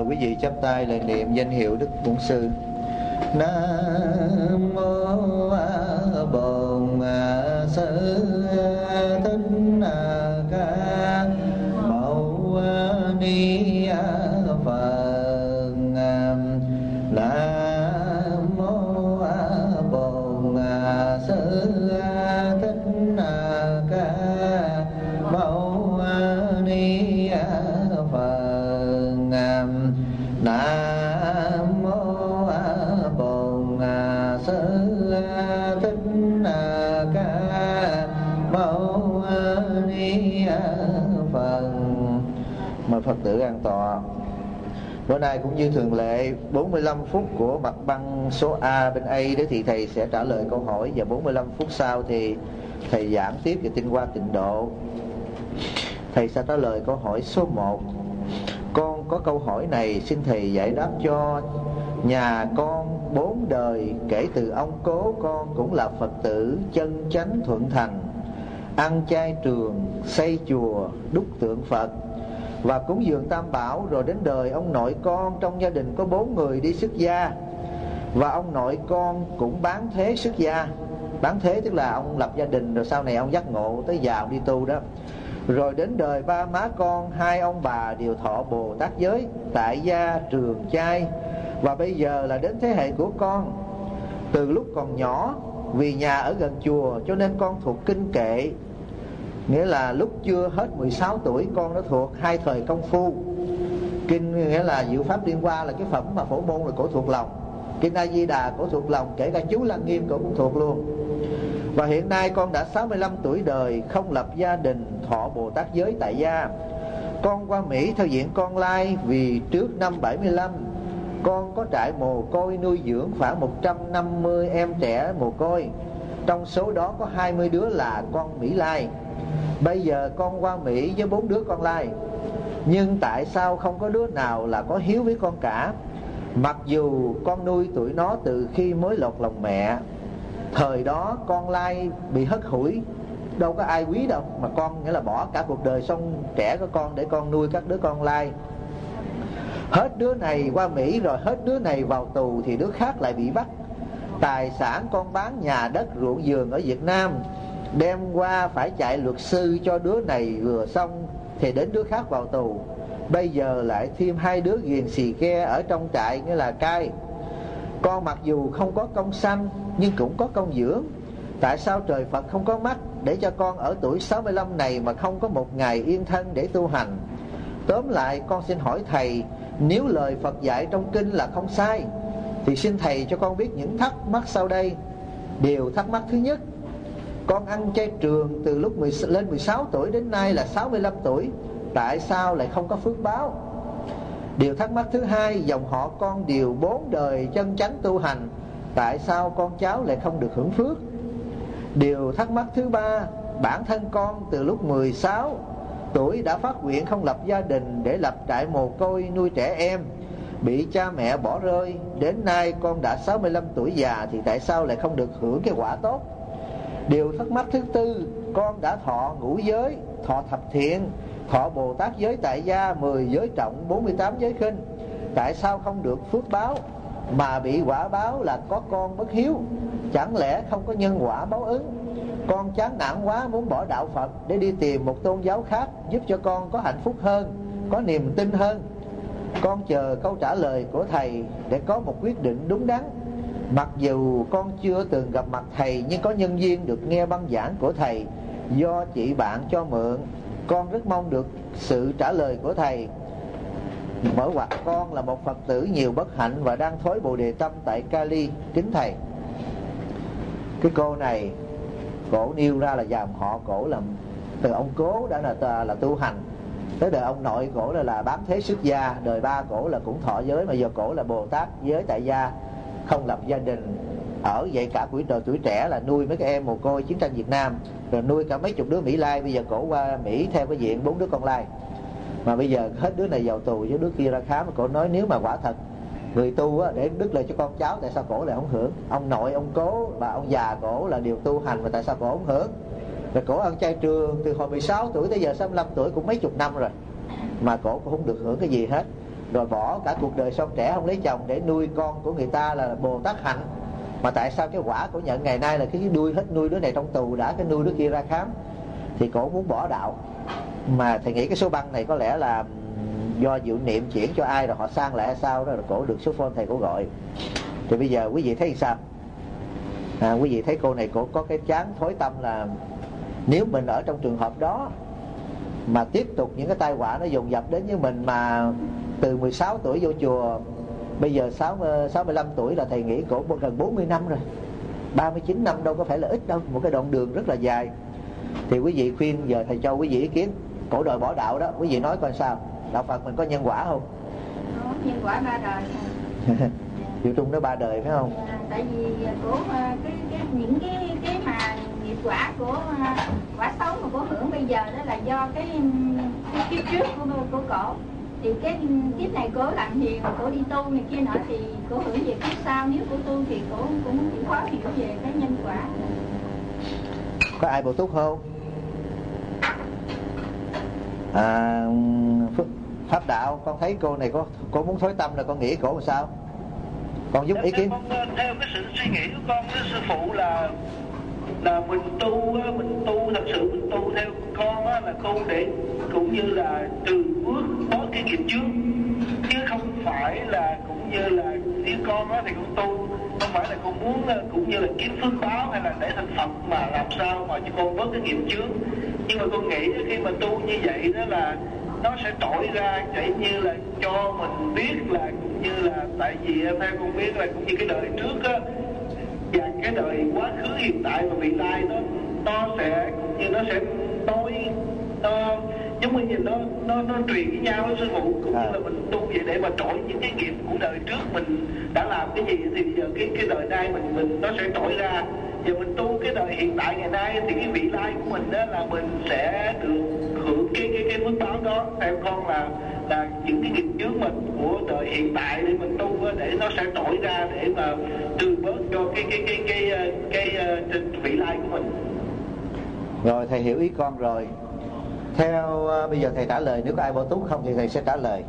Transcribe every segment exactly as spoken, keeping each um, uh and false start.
quý vị chắp tay lại niệm danh hiệu Đức Bổn Sư. Nam mô A Bổn Sư Thích Ca Mâu Ni Phật. Nam mô A Bổn Sư Thích Ca Mâu Ni Phật. Nam mô A Bổn Sư Thích Ca Mâu Ni Phật. Mời Phật tử an tọa. Bữa nay cũng như thường lệ, bốn mươi lăm phút của mặt băng số A bên A đó thì thầy sẽ trả lời câu hỏi, và bốn mươi lăm phút sau thì thầy giảng tiếp về tinh hoa tịnh độ. Thầy sẽ trả lời câu hỏi số một. Con có câu hỏi này, xin thầy giải đáp cho. Nhà con bốn đời kể từ ông cố con cũng là Phật tử chân chánh thuận thành, ăn chay trường, xây chùa, đúc tượng Phật và cúng dường tam bảo. Rồi đến đời ông nội con, trong gia đình có bốn người đi xuất gia, và ông nội con cũng bán thế xuất gia. Bán thế tức là ông lập gia đình rồi sau này ông giác ngộ tới già ông đi tu đó. Rồi đến đời ba má con, hai ông bà đều thọ Bồ Tát giới, tại gia trường chay. Và bây giờ là đến thế hệ của con. Từ lúc còn nhỏ, vì nhà ở gần chùa cho nên con thuộc kinh kệ. Nghĩa là lúc chưa hết mười sáu tuổi con đã thuộc hai thời công phu. Kinh nghĩa là Diệu Pháp Liên Hoa là cái phẩm mà phổ môn là cổ thuộc lòng. Kinh A Di Đà cổ thuộc lòng, kể cả chú Lăng Nghiêm cổ cũng thuộc luôn. Và hiện nay con đã sáu mươi lăm tuổi đời, không lập gia đình, thọ Bồ Tát giới tại gia. Con qua Mỹ theo diện con lai, vì trước năm bảy mươi lăm con có trại mồ côi nuôi dưỡng khoảng một trăm năm mươi em trẻ mồ côi. Trong số đó có hai mươi đứa là con Mỹ Lai. Bây giờ con qua Mỹ với bốn đứa con lai, nhưng tại sao không có đứa nào là có hiếu với con cả? Mặc dù con nuôi tụi nó từ khi mới lọt lòng mẹ. Thời đó con lai bị hất hủi, đâu có ai quý đâu, mà con nghĩa là bỏ cả cuộc đời xong trẻ của con để con nuôi các đứa con lai. Hết đứa này qua Mỹ rồi hết đứa này vào tù thì đứa khác lại bị bắt. Tài sản con bán nhà đất ruộng vườn ở Việt Nam, đem qua phải chạy luật sư cho đứa này vừa xong thì đến đứa khác vào tù. Bây giờ lại thêm hai đứa ghiền xì ke ở trong trại nghĩa là cai. Con mặc dù không có công sanh nhưng cũng có công dưỡng. Tại sao trời Phật không có mắt để cho con ở tuổi sáu mươi lăm này mà không có một ngày yên thân để tu hành? Tóm lại con xin hỏi thầy, nếu lời Phật dạy trong kinh là không sai thì xin thầy cho con biết những thắc mắc sau đây. Điều thắc mắc thứ nhất, con ăn chay trường từ lúc mười, lên mười sáu tuổi đến nay là sáu mươi lăm tuổi, tại sao lại không có phước báo? Điều thắc mắc thứ hai, dòng họ con đều bốn đời chân chánh tu hành, tại sao con cháu lại không được hưởng phước? Điều thắc mắc thứ ba, bản thân con từ lúc mười sáu tuổi đã phát nguyện không lập gia đình để lập trại mồ côi nuôi trẻ em, bị cha mẹ bỏ rơi. Đến nay con đã sáu mươi lăm tuổi già thì tại sao lại không được hưởng cái quả tốt? Điều thắc mắc thứ tư, con đã thọ ngũ giới, thọ thập thiện, thọ Bồ Tát giới tại gia, mười giới trọng, bốn mươi tám giới khinh, tại sao không được phước báo mà bị quả báo là có con bất hiếu? Chẳng lẽ không có nhân quả báo ứng? Con chán nản quá muốn bỏ đạo Phật để đi tìm một tôn giáo khác giúp cho con có hạnh phúc hơn, có niềm tin hơn. Con chờ câu trả lời của thầy để có một quyết định đúng đắn. Mặc dù con chưa từng gặp mặt thầy, nhưng có nhân duyên được nghe băng giảng của thầy do chị bạn cho mượn. Con rất mong được sự trả lời của thầy. Mở ngoặt con là một Phật tử nhiều bất hạnh và đang thối Bồ Đề Tâm tại Cali. Kính thầy, cái cô này cổ nêu ra là dòng họ cổ là từ ông cố đã là là tu hành, tới đời ông nội cổ là là bám thế xuất gia, đời ba cổ là cũng thọ giới, mà giờ cổ là Bồ Tát giới tại gia, không lập gia đình, ở vậy cả tuổi đời tuổi trẻ là nuôi mấy cái em mồ côi chiến tranh Việt Nam, rồi nuôi cả mấy chục đứa Mỹ Lai. Bây giờ cổ qua Mỹ theo cái diện bốn đứa con lai, mà bây giờ hết đứa này vào tù với đứa kia ra khám. Cổ nói nếu mà quả thật người tu á, để đứt lời cho con cháu, tại sao cổ lại không hưởng? Ông nội, ông cố và ông già cổ là điều tu hành, mà tại sao cổ không hưởng? Rồi cổ ăn chay trường từ hồi mười sáu tuổi tới giờ sáu mươi lăm tuổi, cũng mấy chục năm rồi, mà cổ cũng không được hưởng cái gì hết. rồi bỏ cả cuộc đời son trẻ không lấy chồng để nuôi con của người ta là Bồ Tát hạnh. Mà tại sao cái quả cổ nhận ngày nay là cái nuôi hết nuôi đứa này trong tù đã, cái nuôi đứa kia ra khám, thì cổ muốn bỏ đạo. Mà thầy nghĩ cái số băng này có lẽ là do Diệu Niệm chuyển cho ai rồi họ sang lại hay sao đó, rồi cổ được số phone thầy cổ gọi. Thì bây giờ quý vị thấy sao? À, quý vị thấy cô này cổ có cái chán thối tâm là nếu mình ở trong trường hợp đó mà tiếp tục những cái tai họa nó dồn dập đến với mình, mà từ mười sáu tuổi vô chùa, bây giờ sáu mươi lăm tuổi là thầy nghĩ cổ gần bốn mươi năm rồi, ba mươi chín năm đâu có phải là ít đâu, một cái đoạn đường rất là dài. Thì quý vị khuyên, giờ thầy cho quý vị ý kiến, cổ đòi bỏ đạo đó, quý vị nói coi sao? Đạo Phật mình có nhân quả không? Có nhân quả ba đời. Diệu Trung nói ba đời phải không? À, tại vì của cái, cái những cái cái mà nghiệp quả của quả xấu mà cổ hưởng bây giờ đó là do cái, cái kiếp trước của của cổ. Thì cái kiếp này cổ làm hiền, cổ đi tu này kia nọ thì cổ hưởng về kiếp sau. Nếu cổ tu thì cổ cũng chịu khó hiểu về cái nhân quả. Có ai bổ túc không? À, Pháp Đạo, con thấy cô này có cô muốn thối tâm là con nghĩ cổ làm sao? Con giúp ý kiến. Con, theo cái sự suy nghĩ của con với sư phụ là là mình tu mình tu thật sự mình tu theo con á, là tu để cũng như là từ bước bớt cái nghiệp trước, chứ không phải là cũng như là như con á thì con tu không phải là con muốn cũng như là kiếm phước báo hay là để thành Phật mà làm sao mà cho con bớt cái nghiệp trước. Nhưng mà con nghĩ khi mà tu như vậy đó là nó sẽ trỗi ra chạy như là cho mình biết là cũng như là tại vì theo con biết là cũng như cái đời trước á và cái đời quá khứ hiện tại và vị lai nó nó sẽ cũng như nó sẽ tối nó giống như nhìn nó nó nó truyền với nhau với sư phụ cũng à. Như là mình tu vậy để mà trỗi những cái nghiệp của đời trước mình đã làm cái gì thì giờ cái cái đời nay mình mình nó sẽ trỗi ra. Giờ mình tu cái đời hiện tại ngày nay thì cái vị lai của mình đó là mình sẽ được hưởng cái cái cái phước báo đó. Theo con là là những cái nghiệp trước mình của đời hiện tại để mình tu đó, để nó sẽ trỗi ra để mà trừ bớt cho cái cái cái cái cái, cái, cái, cái vị lai của mình. Rồi thầy hiểu ý con rồi. Theo uh, bây giờ thầy trả lời, nếu có ai bổ túc không thì thầy sẽ trả lời.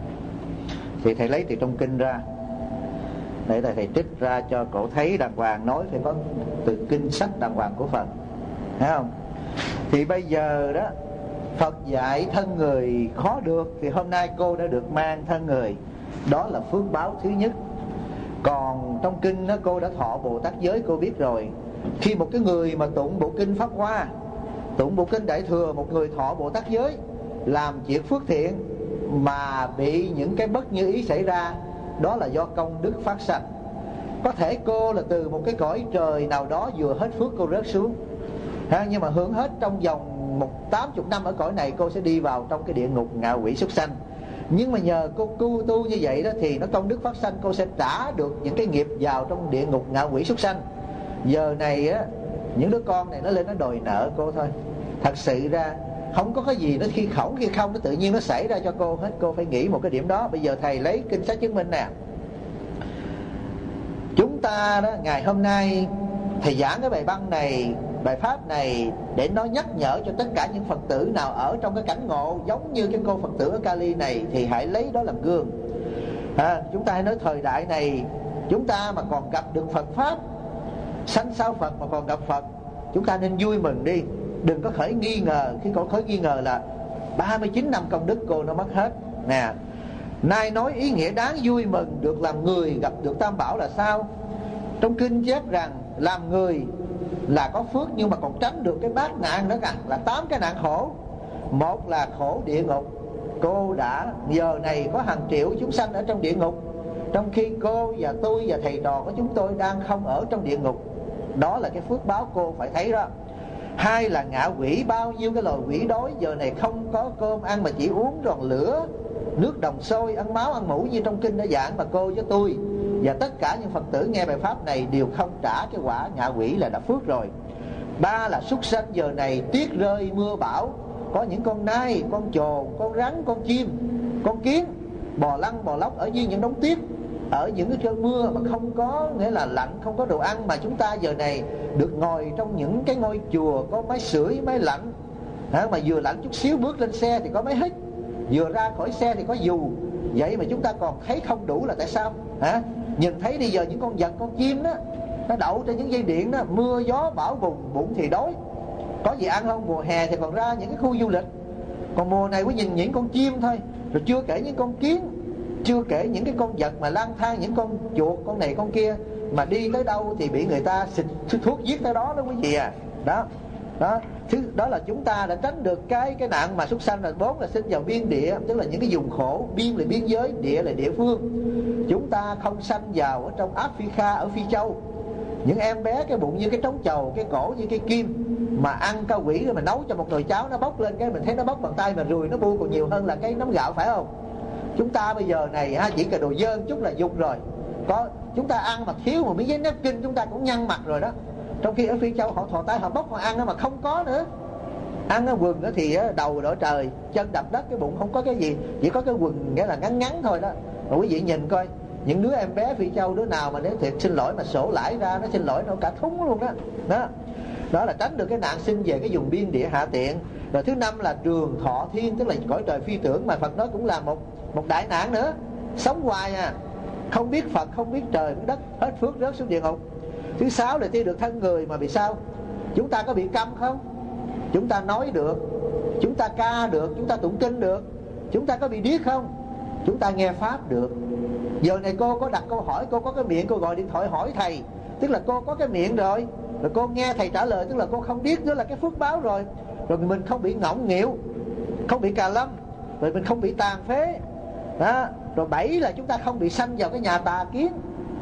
Thì thầy lấy từ trong kinh ra để thầy, thầy trích ra cho cổ thấy đàng hoàng, nói phải có từ kinh sách đàng hoàng của Phật, thấy không? Thì bây giờ đó Phật dạy thân người khó được, thì hôm nay cô đã được mang thân người, đó là phước báo thứ nhất. Còn trong kinh đó, cô đã thọ Bồ Tát giới, cô biết rồi. Khi một cái người mà tụng bộ kinh Pháp Hoa, tụng bộ kinh Đại Thừa, một người thọ Bồ Tát giới, làm chuyện phước thiện mà bị những cái bất như ý xảy ra, đó là do công đức phát sanh. Có thể cô là từ một cái cõi trời nào đó vừa hết phước cô rớt xuống ha, nhưng mà hưởng hết trong vòng một tám chục năm ở cõi này, cô sẽ đi vào trong cái địa ngục ngạ quỷ súc sanh. Nhưng mà nhờ cô tu, tu như vậy đó thì nó công đức phát sanh, cô sẽ trả được những cái nghiệp vào trong địa ngục ngạ quỷ súc sanh. Giờ này á, những đứa con này nó lên nó đòi nợ cô thôi. Thật sự ra không có cái gì nó khi khổng khi không, nó tự nhiên nó xảy ra cho cô hết. Cô phải nghĩ một cái điểm đó. Bây giờ thầy lấy kinh sách chứng minh nè. Chúng ta đó, ngày hôm nay thầy giảng cái bài băng này, bài pháp này để nó nhắc nhở cho tất cả những Phật tử nào ở trong cái cảnh ngộ giống như cái cô Phật tử ở Cali này, thì hãy lấy đó làm gương. À, chúng ta hãy nói thời đại này chúng ta mà còn gặp được Phật pháp, sanh sau Phật mà còn gặp Phật, chúng ta nên vui mừng đi. Đừng có khởi nghi ngờ. Khi cô khởi nghi ngờ là ba mươi chín năm công đức cô nó mất hết nè. Nay nói ý nghĩa đáng vui mừng được làm người gặp được Tam Bảo là sao? Trong kinh chép rằng làm người là có phước, nhưng mà còn tránh được cái bát nạn nữa cả, là tám cái nạn khổ. Một là khổ địa ngục. Cô đã giờ này có hàng triệu chúng sanh ở trong địa ngục, trong khi cô và tôi và thầy trò của chúng tôi đang không ở trong địa ngục. Đó là cái phước báo cô phải thấy đó. Hai là ngạ quỷ, bao nhiêu cái loài quỷ đói giờ này không có cơm ăn mà chỉ uống tròn lửa, nước đồng sôi, ăn máu ăn mủ như trong kinh đã giảng, mà cô với tôi và tất cả những Phật tử nghe bài pháp này đều không trả cái quả ngạ quỷ là đã phước rồi. Ba là súc sanh giờ này tuyết rơi mưa bão, có những con nai, con trồn, con rắn, con chim, con kiến bò lăn bò lóc ở dưới những đống tuyết, ở những cái cơn mưa mà không có nghĩa là lạnh, không có đồ ăn, mà chúng ta giờ này được ngồi trong những cái ngôi chùa có máy sưởi, máy lạnh à, mà vừa lạnh chút xíu bước lên xe thì có máy hít, vừa ra khỏi xe thì có dù, Vậy mà chúng ta còn thấy không đủ là tại sao hả? Nhìn thấy bây giờ những con vật, con chim đó, nó đậu trên những dây điện đó, mưa gió bão bùng, bụng thì đói, có gì ăn không? Mùa hè thì còn ra những cái khu du lịch, còn mùa này quý nhìn những con chim thôi, rồi chưa kể những con kiến, chưa kể những cái con vật mà lang thang, những con chuột, con này con kia, mà đi tới đâu thì bị người ta xịt thuốc giết tới đó đó quý vị à. Đó đó thứ đó là chúng ta đã tránh được cái cái nạn mà súc sanh. Là bốn là sinh vào biên địa, tức là những cái vùng khổ. Biên là biên giới, địa là địa phương. Chúng ta không sanh vào ở trong Africa, ở Phi Châu, những em bé cái bụng như cái trống chầu, cái cổ như cái kim, mà ăn cao quỷ rồi mà nấu cho một nồi cháo, nó bốc lên cái mình thấy nó bốc bằng tay mà ruồi nó bu còn nhiều hơn là cái nắm gạo, phải không? Chúng ta bây giờ này ha, chỉ cần đồ dơ chút là dục rồi. Có chúng ta ăn mà thiếu một miếng giấy napkin chúng ta cũng nhăn mặt rồi đó. Trong khi ở Phi Châu họ thò tay họ bốc họ ăn đó mà không có nữa. Ăn cái quần đó thì đầu đỡ trời, chân đập đất, cái bụng không có cái gì, chỉ có cái quần nghĩa là ngắn ngắn thôi đó. Mà quý vị nhìn coi, những đứa em bé Phi Châu đứa nào mà nếu thiệt xin lỗi mà sổ lãi ra, nó xin lỗi nó cả thúng luôn đó. Đó đó là tránh được cái nạn sinh về cái vùng biên địa hạ tiện. Rồi thứ năm là trường thọ thiên, tức là cõi trời phi tưởng, mà Phật nói cũng là một một đại nạn nữa. Sống hoài à, không biết Phật, không biết trời, biết đất, hết phước rớt xuống địa ngục. Thứ sáu là thi được thân người, mà bị sao? Chúng ta có bị câm không? Chúng ta nói được, chúng ta ca được, chúng ta tụng kinh được. Chúng ta có bị điếc không? Chúng ta nghe pháp được. Giờ này cô có đặt câu hỏi, cô có cái miệng, cô gọi điện thoại hỏi thầy, tức là cô có cái miệng rồi. Rồi cô nghe thầy trả lời, tức là cô không biết, đó là cái phước báo rồi. Rồi mình không bị ngọng nghịu, không bị cà lâm, rồi mình không bị tàn phế đó. Rồi bảy là chúng ta không bị sanh vào cái nhà tà kiến.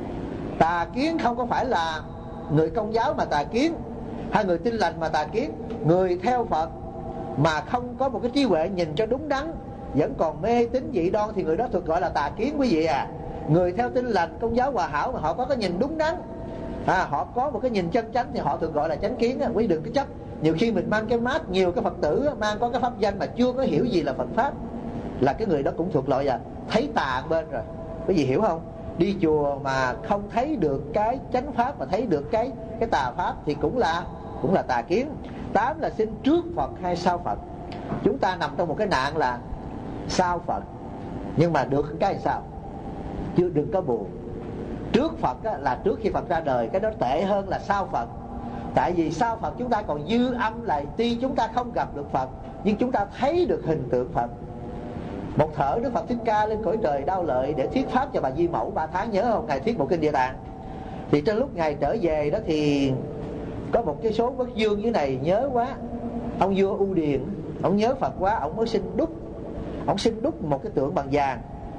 Tà kiến không có phải là người Công giáo mà tà kiến, hay người Tin Lành mà tà kiến. Người theo Phật mà không có một cái trí huệ nhìn cho đúng đắn, vẫn còn mê tín dị đoan thì người đó thuộc gọi là tà kiến quý vị à. Người theo Tin Lành, Công giáo Hòa Hảo mà họ có cái nhìn đúng đắn à, họ có một cái nhìn chân chánh thì họ thường gọi là chánh kiến á. Quý đừng có chấp. Nhiều khi mình mang cái mát, nhiều cái Phật tử mang có cái pháp danh mà chưa có hiểu gì là Phật pháp, là cái người đó cũng thuộc loại là thấy tà bên rồi. Quý vị hiểu không? Đi chùa mà không thấy được cái chánh pháp mà thấy được cái cái tà pháp thì cũng là cũng là tà kiến. Tám là sinh trước Phật hay sau Phật. Chúng ta nằm trong một cái nạn là sau Phật, nhưng mà được cái sao? Chứ đừng có buồn. Trước Phật á, là trước khi Phật ra đời, cái đó tệ hơn là sau Phật. Tại vì sau Phật chúng ta còn dư âm là tuy chúng ta không gặp được Phật, nhưng chúng ta thấy được hình tượng Phật. Một thở Đức Phật Thích Ca lên cõi trời Đao Lợi để thuyết pháp cho bà Di Mẫu ba tháng, nhớ không? Ngài thuyết một kinh Địa Tạng. Thì trong lúc Ngài trở về đó thì có một cái số quốc vương dưới này nhớ quá. Ông vua U Điền, ông nhớ Phật quá, ông mới xin đúc. Ông xin đúc một cái tượng bằng vàng.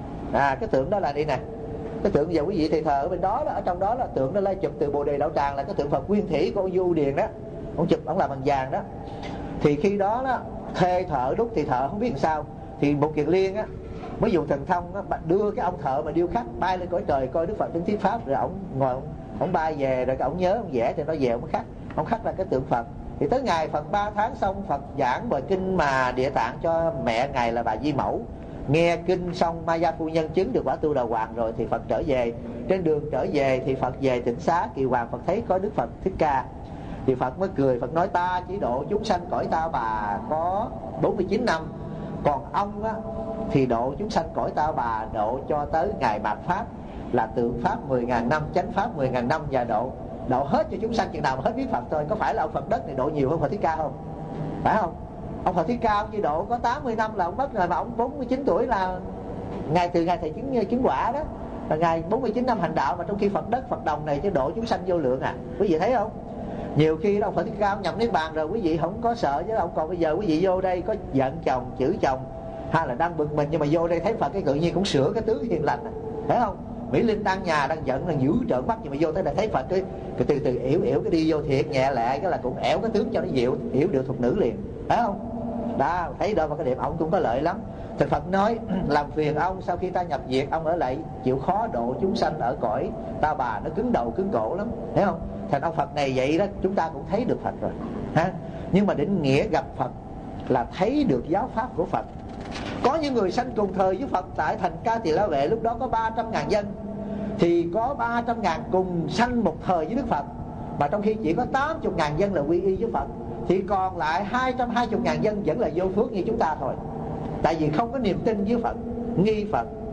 À, cái tượng đó là đây nè. Cái tượng giờ quý vị thầy thờ ở bên đó, đó ở trong đó là tượng đó lấy chụp từ Bồ Đề Đạo Tràng, là cái tượng Phật nguyên thủy của ông vua U Điền đó. Ông chụp, ông làm bằng vàng đó. Thì khi đó đó thuê thợ đúc thì thợ không biết làm sao, thì một Kiền Liên á mới dùng thần thông á, đưa cái ông thợ mà điêu khắc bay lên cõi trời coi Đức Phật đến thuyết pháp, rồi ông ngồi ông, ông bay về, rồi cái ông nhớ ông vẽ thì nó về ông khắc, ông khắc ra cái tượng Phật. Thì tới ngày Phật ba tháng xong, Phật giảng bài kinh mà Địa Tạng cho mẹ Ngài là bà Di Mẫu. Nghe kinh xong Maya phu nhân chứng được quả tu đà hoàng rồi thì Phật trở về. Trên đường trở về thì Phật về Tịnh Xá, Kiều Hoàng Phật thấy có Đức Phật Thích Ca thì Phật mới cười. Phật nói ta chỉ độ chúng sanh cõi ta bà có bốn mươi chín năm, còn ông á, thì độ chúng sanh cõi ta bà độ cho tới ngày mạt pháp, là tượng pháp mười ngàn năm, chánh pháp mười ngàn năm, và độ độ hết cho chúng sanh chừng nào mà hết biết Phật thôi. Có phải là ông Phật đất này độ nhiều hơn Phật Thích Ca không? Phải không? Ông Phật Thích Ca ông chỉ độ có tám mươi năm là ông mất rồi, mà ông bốn mươi chín tuổi là ngày từ ngày thầy chứng chứng quả đó, là ngày bốn mươi chín năm hành đạo, mà trong khi Phật đất Phật đồng này chứ độ chúng sanh vô lượng à. Quý vị thấy không? Nhiều khi đó ông Phật Thích Ca ông nhập niết bàn rồi, quý vị không có sợ chứ ông. Còn bây giờ quý vị vô đây có giận chồng, chửi chồng, hay là đang bực mình, nhưng mà vô đây thấy Phật cái tự nhiên cũng sửa cái tướng hiền lành, thấy không? Mỹ Linh đang nhà đang giận đang dữ trợn mắt, nhưng mà vô tới đây thấy Phật cái, cái từ từ yểu yểu cái đi vô thiệt nhẹ lẹ, cái là cũng ẻo cái tướng cho nó dịu, yểu được thuộc nữ liền, thấy không? Đó, thấy đâu mà cái điểm ông cũng có lợi lắm. Thì Phật nói làm phiền ông, sau khi ta nhập diệt ông ở lại chịu khó độ chúng sanh ở cõi ta bà, nó cứng đầu cứng cổ lắm, thấy không? Thành ông Phật này vậy đó, chúng ta cũng thấy được Phật rồi ha. Nhưng mà định nghĩa gặp Phật là thấy được giáo pháp của Phật. Có những người sanh cùng thời với Phật tại thành Ca Tỳ La Vệ, lúc đó có ba trăm ngàn dân, thì có ba trăm ngàn cùng sanh một thời với Đức Phật, mà trong khi chỉ có tám mươi ngàn dân là quy y với Phật, thì còn lại hai trăm hai mươi ngàn dân vẫn là vô phước như chúng ta thôi. Tại vì không có niềm tin với Phật, nghi Phật,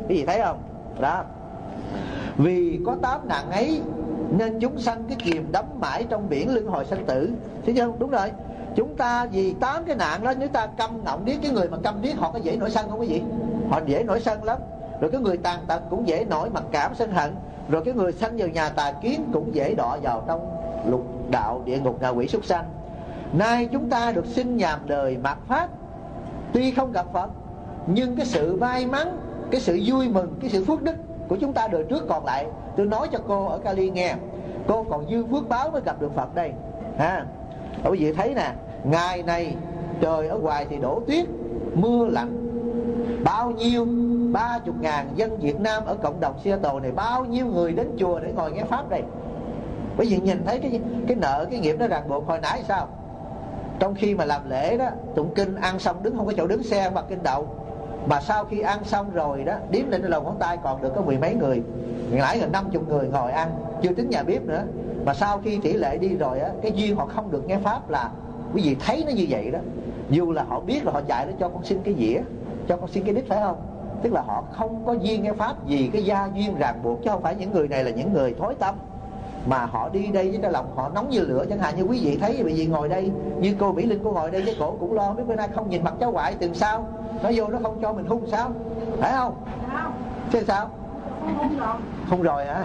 Cái gì thấy không? Đó. Vì có tám nạn ấy nên chúng sanh cái chìm đắm mãi trong biển luân hồi sanh tử. Thấy chưa? Đúng rồi. Chúng ta vì tám cái nạn đó, nếu ta câm ngọng điếc, cái người mà câm điếc họ có dễ nổi sân không quý vị? Họ dễ nổi sân lắm. Rồi cái người tàn tật cũng dễ nổi mặc cảm sân hận. Rồi cái người sanh vào nhà tà kiến cũng dễ đọa vào trong lục đạo địa ngục ngạ quỷ súc sanh. Nay chúng ta được sinh nhàm đời mạt Pháp, tuy không gặp Phật, nhưng cái sự may mắn, cái sự vui mừng, cái sự phước đức của chúng ta đời trước còn lại. Tôi nói cho cô ở Cali nghe, cô còn dư phước báo mới gặp được Phật đây ha. Ở quý vị thấy nè, ngày này trời ở ngoài thì đổ tuyết, mưa lạnh, bao nhiêu ba chục ngàn dân Việt Nam ở cộng đồng Seattle này, bao nhiêu người đến chùa để ngồi nghe pháp đây. Bởi vì nhìn thấy cái cái nợ cái nghiệp nó ràng buộc hồi nãy sao? Trong khi mà làm lễ đó, tụng kinh ăn xong đứng không có chỗ đứng xe bật kinh đậu, mà sau khi ăn xong rồi đó, đếm lên đầu ngón tay còn được có mười mấy người, nãy gần năm chục người ngồi ăn, chưa tính nhà bếp nữa. Mà sau khi tỷ lệ đi rồi á, cái duyên họ không được nghe pháp là quý vị thấy nó như vậy đó. Dù là họ biết là họ chạy nó cho con xin cái dĩa, cho con xin cái đít, phải không? Tức là họ không có duyên nghe pháp vì cái gia duyên ràng buộc, chứ không phải những người này là những người thối tâm mà họ đi đây với cái lòng họ nóng như lửa. Chẳng hạn như quý vị thấy, bởi vì ngồi đây như cô Mỹ Linh, cô ngồi đây với cổ cũng lo biết bữa nay không nhìn mặt cháu ngoại từng sao nó vô nó không cho mình hung sao, phải không? Chứ sao không rồi hả?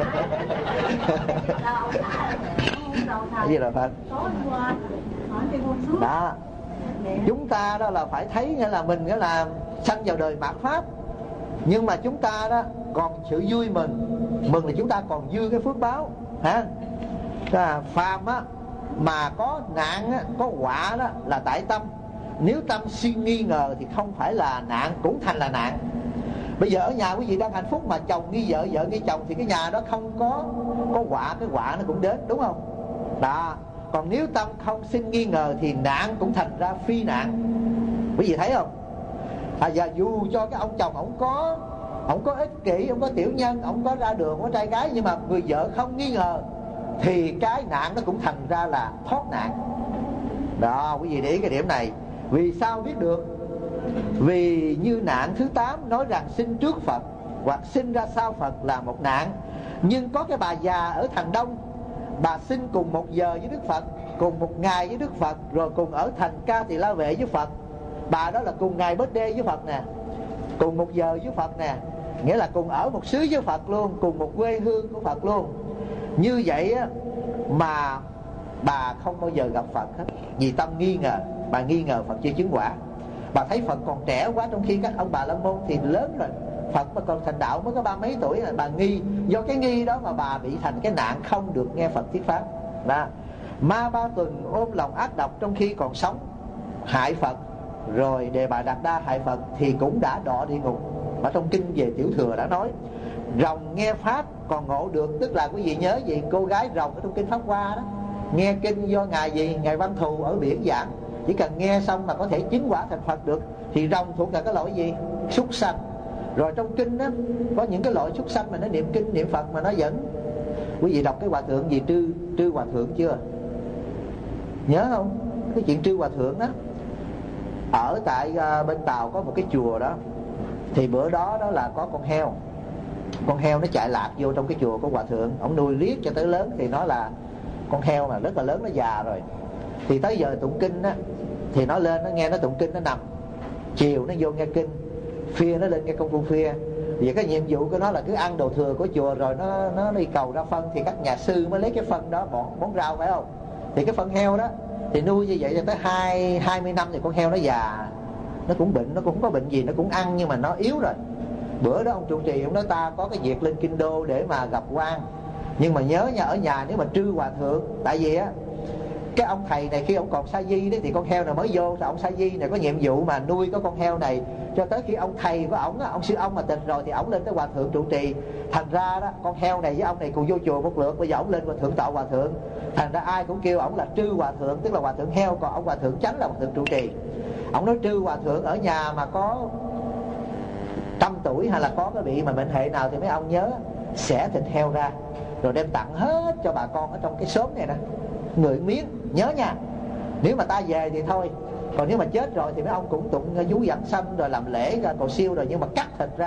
Cái gì là Phật đó. Chúng ta đó là phải thấy nghĩa là mình nghĩa là sanh vào đời mạt Pháp, nhưng mà chúng ta đó còn sự vui mừng. Mừng là chúng ta còn dư cái phước báo ha. À, phàm á mà có nạn á, có quả đó là tại tâm. Nếu tâm suy nghi ngờ thì không phải là nạn, cũng thành là nạn. Bây giờ ở nhà quý vị đang hạnh phúc mà chồng nghi vợ, vợ nghi chồng, thì cái nhà đó không có có quả, cái quả nó cũng đến, đúng không? Đó. Còn nếu tâm không sinh nghi ngờ thì nạn cũng thành ra phi nạn. Quý vị thấy không? À, giờ dù cho cái ông chồng ổng có ổng có ích kỷ, ổng có tiểu nhân, ổng có ra đường có trai gái, nhưng mà người vợ không nghi ngờ thì cái nạn nó cũng thành ra là thoát nạn. Đó, quý vị để ý cái điểm này. Vì sao biết được? Vì như nạn thứ tám nói rằng sinh trước Phật hoặc sinh ra sau Phật là một nạn. Nhưng có cái bà già ở thành Đông, bà sinh cùng một giờ với Đức Phật, cùng một ngày với Đức Phật, rồi cùng ở thành Ca Tỳ La Vệ với Phật. Bà đó là cùng ngày birthday với Phật nè, cùng một giờ với Phật nè, nghĩa là cùng ở một xứ với Phật luôn, cùng một quê hương của Phật luôn. Như vậy á, mà bà không bao giờ gặp Phật hết, vì tâm nghi ngờ. Bà nghi ngờ Phật chưa chứng quả. Bà thấy Phật còn trẻ quá, trong khi các ông bà la môn thì lớn rồi. Phật mà còn thành đạo mới có ba mấy tuổi là bà nghi. Do cái nghi đó mà bà bị thành cái nạn không được nghe Phật thuyết pháp. Đó. Ma Ba Tuần ôm lòng ác độc trong khi còn sống, hại Phật, rồi Đề Bà Đạt Đa hại Phật thì cũng đã đọa địa ngục. Ở trong kinh về Tiểu Thừa đã nói rồng nghe pháp còn ngộ được. Tức là quý vị nhớ gì, cô gái rồng ở trong kinh Pháp Hoa đó, nghe kinh do ngài gì, ngài Văn Thù ở biển giảng, chỉ cần nghe xong mà có thể chứng quả thành Phật được. Thì rồng thuộc là cái loại gì? Súc sanh. Rồi trong kinh đó có những cái loại súc sanh mà nó niệm kinh niệm Phật mà nó vẫn. Quý vị đọc cái hòa thượng gì Trư Trư Hòa Thượng chưa? Nhớ không? Cái chuyện Trư Hòa Thượng đó, ở tại uh, bên Tàu có một cái chùa đó. Thì bữa đó đó là có con heo, con heo nó chạy lạc vô trong cái chùa của hòa thượng. Ông nuôi riết cho tới lớn thì nó là con heo mà rất là lớn, nó già rồi. Thì tới giờ tụng kinh á thì nó lên, nó nghe nó tụng kinh, nó nằm. Chiều nó vô nghe kinh, phia nó lên nghe công phu phia. Vì cái nhiệm vụ của nó là cứ ăn đồ thừa của chùa rồi nó nó đi cầu ra phân, thì các nhà sư mới lấy cái phân đó bỏ món rau, phải không? Thì cái phân heo đó thì nuôi như vậy cho tới hai hai mươi năm thì con heo nó già, nó cũng bệnh, nó cũng không có bệnh gì, nó cũng ăn nhưng mà nó yếu rồi. Bữa đó ông trụ trì ông nói ta có cái việc lên kinh đô để mà gặp quan, nhưng mà nhớ nha, ở nhà nếu mà Trư Hòa Thượng, tại vì á cái ông thầy này khi ông còn sa di đấy thì con heo nào mới vô, thì ông sa di này có nhiệm vụ mà nuôi có con heo này cho tới khi ông thầy của ổng, ông sư ông mà tịch rồi thì ổng lên tới hòa thượng trụ trì. Thành ra đó con heo này với ông này cùng vô chùa một lượt, bây giờ ổng lên hòa thượng tọa hòa thượng. Thành ra ai cũng kêu ổng là Trư Hòa Thượng, tức là hòa thượng heo, còn ông hòa thượng chánh là hòa thượng trụ trì. Ổng nói Trư Hòa Thượng ở nhà mà có trăm tuổi hay là có cái bị mà bệnh hệ nào thì mấy ông nhớ xẻ thịt heo ra rồi đem tặng hết cho bà con ở trong cái xóm này nè, người miếng, nhớ nha. Nếu mà ta về thì thôi, còn nếu mà chết rồi thì mấy ông cũng tụng vú Vãng Sanh rồi làm lễ ra cầu siêu rồi, nhưng mà cắt thịt ra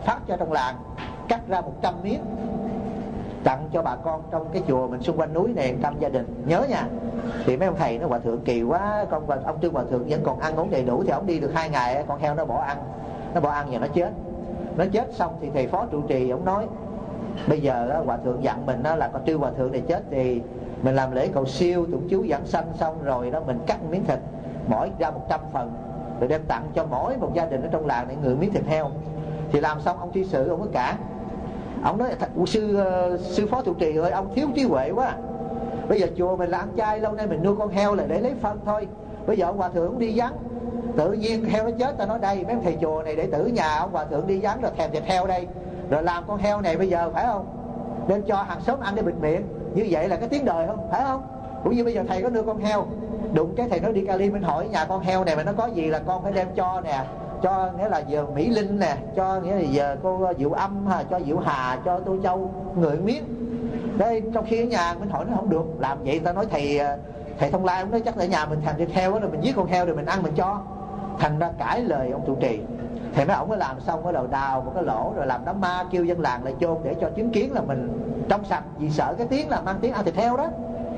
phát cho trong làng, cắt ra một trăm miếng tặng cho bà con trong cái chùa mình xung quanh núi này, trăm gia đình. Nhớ nha. Thì mấy ông thầy nó: hòa thượng kỳ quá, con và ông Trương Hòa thượng vẫn còn ăn uống đầy đủ. Thì ông đi được hai ngày, con heo nó bỏ ăn, nó bỏ ăn và nó chết. Nó chết xong thì thầy phó trụ trì ông nói: bây giờ đó, hòa thượng dặn mình đó là con Trương Hòa thượng này chết thì mình làm lễ cầu siêu tụng chú giảng sanh xong rồi đó, mình cắt miếng thịt mỗi ra một trăm phần, rồi đem tặng cho mỗi một gia đình ở trong làng để ngự miếng thịt heo. Thì làm xong ông tri sự ông có cả, ông nói: sư sư phó trụ trì ơi, ông thiếu trí huệ quá. Bây giờ chùa mình là ăn chay, lâu nay mình nuôi con heo là để lấy phân thôi. Bây giờ ông hòa thượng ông đi vắng, tự nhiên heo nó chết, ta nói đây mấy thầy chùa này để tử nhà ông hòa thượng đi vắng rồi thèm thịt heo đây, rồi làm con heo này bây giờ phải không, nên cho hàng xóm ăn để bịt miệng. Như vậy là cái tiếng đời không, phải không? Cũng như bây giờ thầy có nuôi con heo, đụng cái thầy nói đi Cali, mình hỏi nhà con heo này mà nó có gì là con phải đem cho nè, cho nghĩa là giờ Mỹ Linh nè, cho nghĩa là giờ cô Diệu Âm, cho Diệu Hà, cho Tô Châu ngửi miếng. Đây trong khi ở nhà mình hỏi nó không được làm vậy. Ta nói thầy thầy Thông Lai ông nói chắc ở nhà mình thèm thịt heo rồi mình giết con heo rồi mình ăn mình cho. Thành ra cãi lời ông trụ trì. Thì mấy ổng mới làm xong, bắt đầu đào một cái lỗ rồi làm đám ma, kêu dân làng lại chôn để cho chứng kiến là mình trong sạch, vì sợ cái tiếng là mang tiếng ăn thịt heo đó.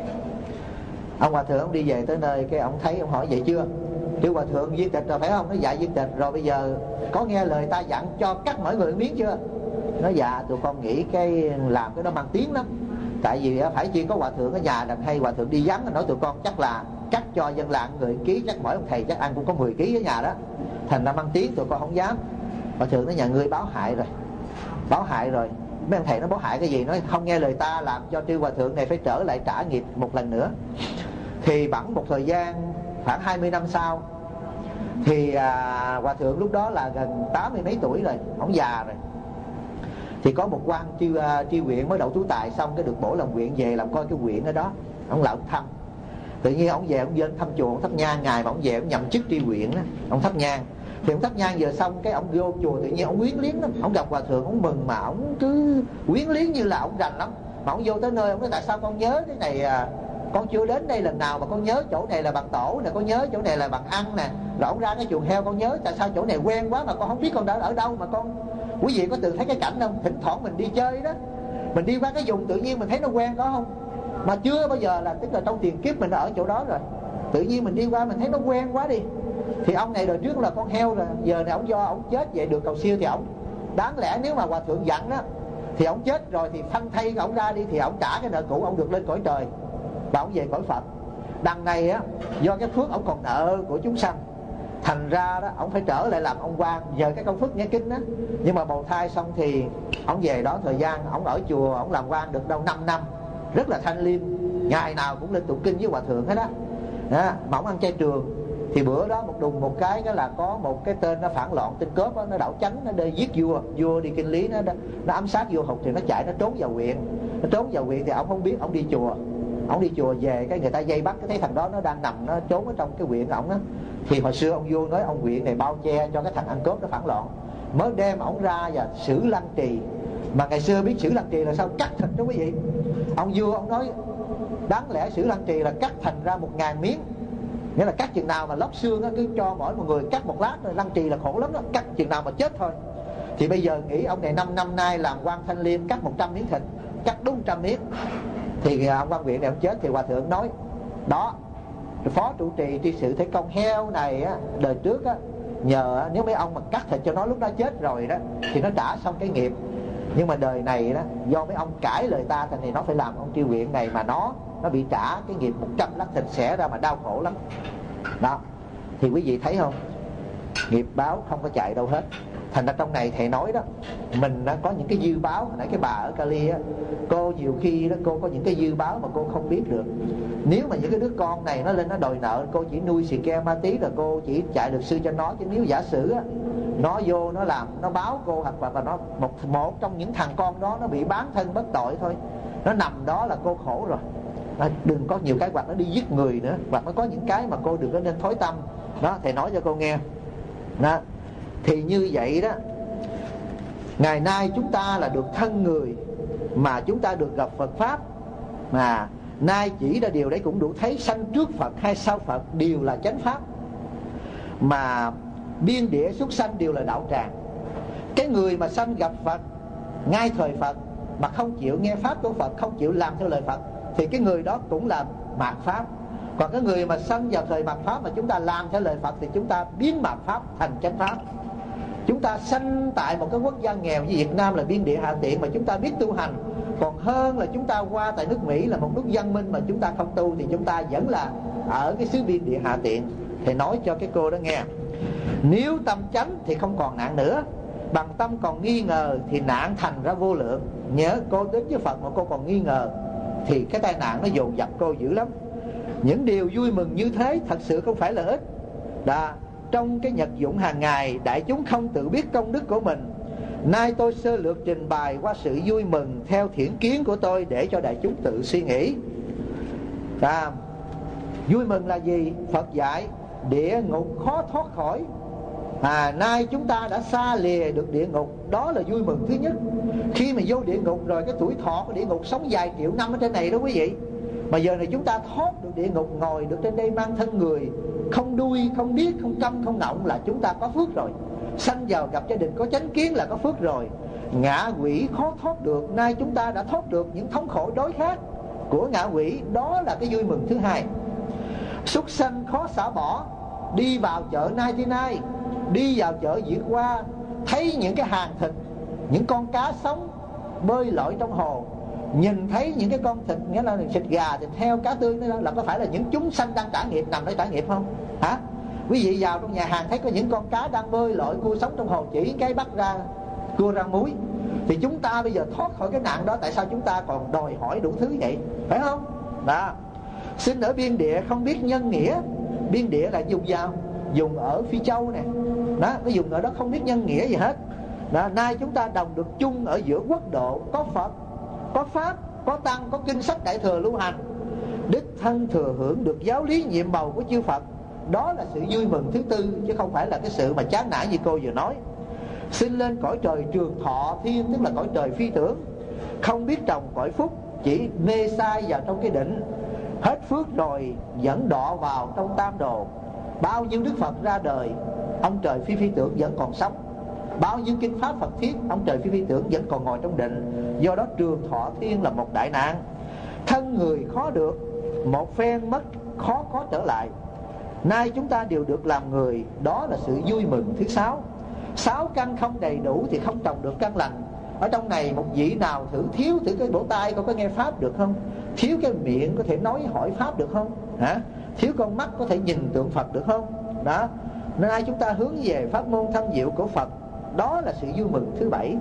Ông hòa thượng ông đi về tới nơi, cái ông thấy, ông hỏi vậy chưa, Trương Hòa thượng viên tịch rồi phải không? Nó dạ viên tịch rồi, bây giờ có nghe lời ta dặn cho cắt mỗi người miếng chưa? Nó dạ tụi con nghĩ cái làm cái đó mang tiếng lắm, tại vì phải chi có hòa thượng ở nhà đằng hay hòa thượng đi vắng, nói tụi con chắc là cắt cho dân làng người ký, chắc mỗi ông thầy chắc ăn cũng có mười ký ở nhà đó, thành ra mang tiếng tụi con không dám. Hòa thượng nói nhà ngươi báo hại rồi, báo hại rồi. Mấy ông thầy nó báo hại cái gì? Nói không nghe lời ta làm cho Trương Hòa thượng này phải trở lại trả nghiệp một lần nữa. Thì bẵng một thời gian khoảng hai mươi năm sau thì à, hòa thượng lúc đó là gần tám mươi mấy tuổi rồi, ông già rồi. Thì có một quan tri, uh, tri huyện mới đậu tú tài xong, cái được bổ làm huyện về làm coi cái huyện ở đó. Ông lại ông thăm, tự nhiên ông về ông lên thăm chùa, ông thắp nhang ngày mà ông về ông nhậm chức tri huyện đó, ông thắp nhang. Thì ông thắp nhang vừa xong cái ông vô chùa, tự nhiên ông quyến liếng lắm. Ông gặp hòa thượng ông mừng mà ông cứ quyến liếng như là ông rành lắm. Mà ông vô tới nơi ông nói tại sao con nhớ cái này à, con chưa đến đây lần nào mà con nhớ chỗ này là bằng tổ nè, con nhớ chỗ này là bằng ăn nè. Rồi ông ra cái chuồng heo con nhớ tại sao chỗ này quen quá mà con không biết con đã ở đâu mà con. Quý vị có từng thấy cái cảnh không? Thỉnh thoảng mình đi chơi đó, mình đi qua cái vùng tự nhiên mình thấy nó quen đó không? Mà chưa bao giờ là tức là trong tiền kiếp mình đã ở chỗ đó rồi. Tự nhiên mình đi qua mình thấy nó quen quá đi. Thì ông này đời trước là con heo rồi, giờ này ông do ông chết vậy được cầu siêu thì ông đáng lẽ nếu mà hòa thượng dặn đó thì ông chết rồi thì phân thay ông ra đi, thì ông trả cái nợ cũ, ông được lên cõi trời và ông về cõi Phật. Đằng này á, do cái phước ông còn nợ của chúng sanh, thành ra đó ông phải trở lại làm ông quan nhờ cái công phước nghe kinh đó. Nhưng mà bầu thai xong thì ông về đó thời gian ông ở chùa ông làm quan được đâu năm năm, rất là thanh liêm, ngày nào cũng lên tụng kinh với hòa thượng hết đó. Đó, mà ông ăn chay trường. Thì bữa đó một đùng một cái đó là có một cái tên nó phản loạn tên cướp đó, nó đảo chánh, nó đi giết vua, vua đi kinh lý, nó nó ám sát vua Hục thì nó chạy, nó trốn vào huyện. Nó trốn vào huyện thì ông không biết, ông đi chùa. Ông đi chùa về cái người ta dây bắt, cái thấy thằng đó nó đang nằm nó trốn ở trong cái huyện ổng á. Thì hồi xưa ông vua nói ông huyện này bao che cho cái thằng ăn cướp nó phản loạn, mới đem ổng ra và xử lăng trì. Mà ngày xưa biết xử lăng trì là sao? Cắt thịt đó quý vị. Ông vua ông nói đáng lẽ xử lăng trì là cắt thành ra một ngàn miếng, nghĩa là cắt chừng nào mà lóc xương á, cứ cho mỗi một người cắt một lát rồi. Lăng trì là khổ lắm đó, cắt chừng nào mà chết thôi. Thì bây giờ nghĩ ông này năm năm nay làm quan thanh liêm, cắt một trăm miếng thịt, cắt đúng trăm miếng. Thì ông quan huyện này ông chết thì hòa thượng nói đó, phó trụ trì tri sự thấy con heo này á, đời trước á, nhờ nếu mấy ông mà cắt thịt cho nó lúc đó chết rồi đó thì nó trả xong cái nghiệp. Nhưng mà đời này đó do mấy ông cãi lời ta thì nó phải làm ông tri huyện này, mà nó nó bị trả cái nghiệp một trăm lát thịt xẻ ra mà đau khổ lắm đó. Thì quý vị thấy không, nghiệp báo không có chạy đâu hết. Thành ra trong này thầy nói đó, mình đã có những cái dư báo. Hồi nãy cái bà ở Cali á, cô nhiều khi đó cô có những cái dư báo mà cô không biết được. Nếu mà những cái đứa con này nó lên nó đòi nợ, cô chỉ nuôi xì ke ma tí là cô chỉ chạy được sư cho nó. Chứ nếu giả sử á, nó vô nó làm, nó báo cô, hoặc là nó một, một trong những thằng con đó nó bị bán thân bất tội thôi, nó nằm đó là cô khổ rồi. À, đừng có nhiều cái hoặc nó đi giết người nữa, hoặc nó có những cái mà cô đừng có nên thối tâm đó. Thầy nói cho cô nghe đó. Thì như vậy đó, ngày nay chúng ta là được thân người mà chúng ta được gặp Phật Pháp, mà nay chỉ ra điều đấy cũng đủ thấy sanh trước Phật hay sau Phật đều là chánh Pháp, mà biên địa xuất sanh đều là đạo tràng. Cái người mà sanh gặp Phật ngay thời Phật mà không chịu nghe pháp của Phật, không chịu làm theo lời Phật, thì cái người đó cũng là mạt pháp. Còn cái người mà sanh vào thời mạt pháp mà chúng ta làm theo lời Phật thì chúng ta biến mạt pháp thành chánh pháp. Chúng ta sanh tại một cái quốc gia nghèo như Việt Nam là biên địa hạ tiện mà chúng ta biết tu hành, còn hơn là chúng ta qua tại nước Mỹ là một nước văn minh mà chúng ta không tu, thì chúng ta vẫn là ở cái xứ biên địa hạ tiện. Thì nói cho cái cô đó nghe, nếu tâm chánh thì không còn nạn nữa, bằng tâm còn nghi ngờ thì nạn thành ra vô lượng. Nhớ cô đến với Phật mà cô còn nghi ngờ thì cái tai nạn nó dồn dập cô dữ lắm. Những điều vui mừng như thế thật sự không phải là ít. Đã, trong cái nhật dụng hàng ngày, đại chúng không tự biết công đức của mình. Nay tôi sơ lược trình bày qua sự vui mừng theo thiển kiến của tôi để cho đại chúng tự suy nghĩ. Đã, vui mừng là gì? Phật dạy địa ngục khó thoát khỏi. À, nay chúng ta đã xa lìa được địa ngục, đó là vui mừng thứ nhất. Khi mà vô địa ngục rồi, cái tuổi thọ của địa ngục sống vài triệu năm ở trên này đó quý vị, mà giờ này chúng ta thoát được địa ngục, ngồi được trên đây mang thân người, không đuôi, không điếc, không câm, không ngọng là chúng ta có phước rồi. Sanh vào gặp gia đình có chánh kiến là có phước rồi. Ngạ quỷ khó thoát được, nay chúng ta đã thoát được những thống khổ đối khác của ngạ quỷ, đó là cái vui mừng thứ hai. Súc sanh khó xả bỏ, đi vào chợ nay thế nay, đi vào chợ Việt Hoa, thấy những cái hàng thịt, những con cá sống bơi lội trong hồ, nhìn thấy những cái con thịt, nghĩa là thịt gà, thịt heo, cá tươi đó, là có phải là những chúng sanh đang trải nghiệm, nằm để trải nghiệm không? Hả? Quý vị vào trong nhà hàng thấy có những con cá đang bơi lội, cua sống trong hồ, chỉ cái bắt ra cua ra muối. Thì chúng ta bây giờ thoát khỏi cái nạn đó, tại sao chúng ta còn đòi hỏi đủ thứ vậy? Phải không? Đó. Sinh ở biên địa không biết nhân nghĩa. Biên địa là dùng vào dùng ở Phi Châu nè, đó, cái dùng ở đó không biết nhân nghĩa gì hết. Đó, nay chúng ta đồng được chung ở giữa quốc độ, có Phật, có Pháp, có Tăng, có kinh sách Đại Thừa lưu hành, đích thân thừa hưởng được giáo lý nhiệm màu của chư Phật. Đó là sự vui mừng thứ tư, chứ không phải là cái sự mà chán nản như cô vừa nói. Sinh lên cõi trời trường thọ thiên, tức là cõi trời phi tưởng, không biết trồng cõi phúc, chỉ mê sai vào trong cái định. Hết phước rồi dẫn đọa vào trong tam đồ. Bao nhiêu Đức Phật ra đời, ông trời phi phi tưởng vẫn còn sống. Bao nhiêu kinh pháp Phật thiết, ông trời phi phi tưởng vẫn còn ngồi trong định. Do đó trường thọ thiên là một đại nạn. Thân người khó được, một phen mất khó có trở lại. Nay chúng ta đều được làm người, đó là sự vui mừng thứ sáu. Sáu căn không đầy đủ thì không trồng được căn lành. Ở trong này một vị nào thử thiếu thử cái bổ tai coi có nghe pháp được không? Thiếu cái miệng có thể nói hỏi pháp được không? Hả? Thiếu con mắt có thể nhìn tượng Phật được không? Đó. Nên ai chúng ta hướng về pháp môn thâm diệu của Phật, đó là sự vui mừng thứ bảy.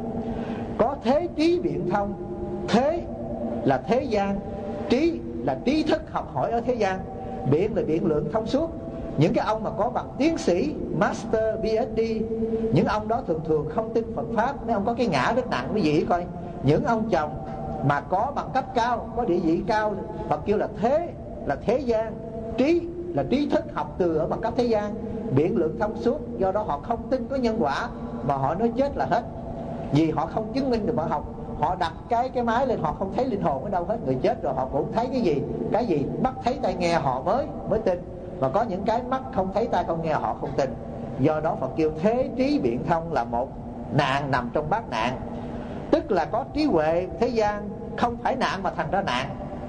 Có thế trí biện thông. Thế là thế gian, trí là trí thức học hỏi ở thế gian, biện là biện lượng thông suốt. Những cái ông mà có bằng tiến sĩ, master, ph d, những ông đó thường thường không tin Phật Pháp. Mấy ông có cái ngã rất nặng, quý vị coi. Những ông chồng mà có bằng cấp cao, có địa vị cao, Phật kêu là thế là thế gian, trí là trí thức học từ ở bằng cấp thế gian, biện lượng thông suốt. Do đó họ không tin có nhân quả, mà họ nói chết là hết. Vì họ không chứng minh được họ học. Họ đặt cái cái máy lên, họ không thấy linh hồn ở đâu hết. Người chết rồi họ cũng thấy cái gì, cái gì mắt thấy tai nghe họ mới mới tin. Và có những cái mắt không thấy tai không nghe họ không tin. Do đó Phật kêu thế trí biện thông là một nạn nằm trong bát nạn. Tức là có trí huệ thế gian không phải nạn mà thành ra nạn.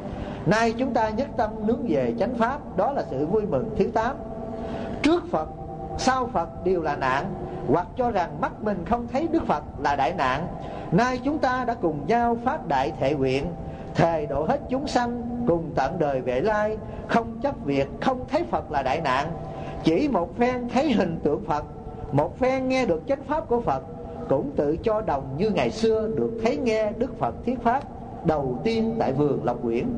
Nay chúng ta nhất tâm hướng về chánh pháp, đó là sự vui mừng thứ tám. Trước Phật, sau Phật đều là nạn, hoặc cho rằng mắt mình không thấy Đức Phật là đại nạn. Nay chúng ta đã cùng nhau phát đại thệ nguyện, thề độ hết chúng sanh cùng tận đời về lai, không chấp việc không thấy Phật là đại nạn. Chỉ một phen thấy hình tượng Phật, một phen nghe được chánh pháp của Phật, cũng tự cho đồng như ngày xưa được thấy nghe Đức Phật thuyết pháp đầu tiên tại vườn Lộc Quyển.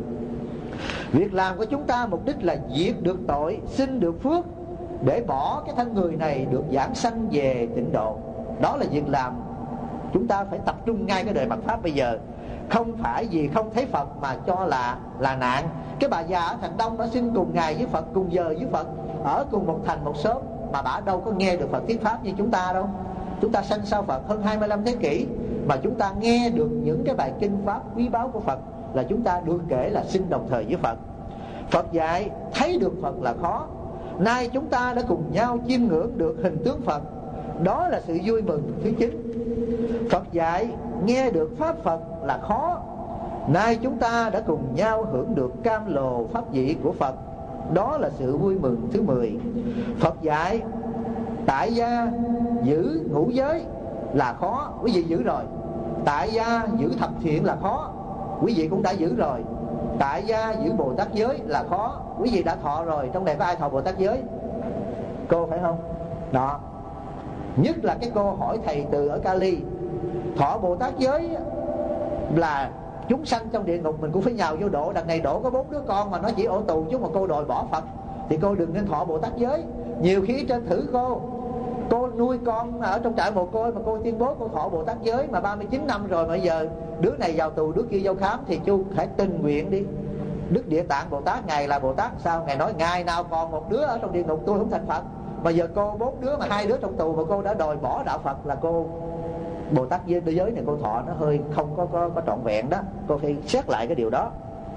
Việc làm của chúng ta mục đích là diệt được tội, sinh được phước, để bỏ cái thân người này được giảng sanh về tịnh độ. Đó là việc làm chúng ta phải tập trung ngay cái đời mạt pháp bây giờ. Không phải vì không thấy Phật mà cho là là nạn. Cái bà già ở thành Đông đã sinh cùng ngày với Phật, cùng giờ với Phật, ở cùng một thành một xóm, mà bà đâu có nghe được Phật thuyết pháp như chúng ta đâu. Chúng ta sanh sau Phật hơn hai mươi lăm thế kỷ, mà chúng ta nghe được những cái bài kinh pháp quý báu của Phật, là chúng ta được kể là sinh đồng thời với Phật. Phật dạy thấy được Phật là khó. Nay chúng ta đã cùng nhau chiêm ngưỡng được hình tướng Phật, đó là sự vui mừng thứ chín. Phật dạy nghe được pháp Phật là khó, nay chúng ta đã cùng nhau hưởng được cam lồ pháp vị của Phật, đó là sự vui mừng thứ mười. Phật dạy tại gia giữ ngũ giới là khó, quý vị giữ rồi. Tại gia giữ thập thiện là khó, quý vị cũng đã giữ rồi. Tại gia giữ Bồ Tát giới là khó, quý vị đã thọ rồi. Trong này có ai thọ Bồ Tát giới? Cô phải không? Đó. Nhất là cái cô hỏi thầy Từ ở Cali, thọ Bồ Tát giới là chúng sanh trong địa ngục mình cũng phải nhào vô độ. Đằng này độ có bốn đứa con mà nó chỉ ổ tù chứ mà cô đòi bỏ Phật, thì cô đừng nên thọ Bồ Tát giới. Nhiều khi trên thử cô Cô nuôi con ở trong trại mồ côi mà cô tuyên bố cô thọ Bồ Tát giới mà ba mươi chín năm rồi, mà bây giờ đứa này vào tù đứa kia vô khám, thì chú hãy tình nguyện đi. Đức Địa Tạng Bồ Tát Ngài là Bồ Tát sao? Ngài nói ngày nào còn một đứa ở trong địa ngục tôi không thành Phật. Mà giờ cô bốn đứa mà hai đứa trong tù mà cô đã đòi bỏ đạo Phật, là cô Bồ Tát giới này cô thọ nó hơi không có, có, có trọn vẹn đó. Cô phải xét lại cái điều đó.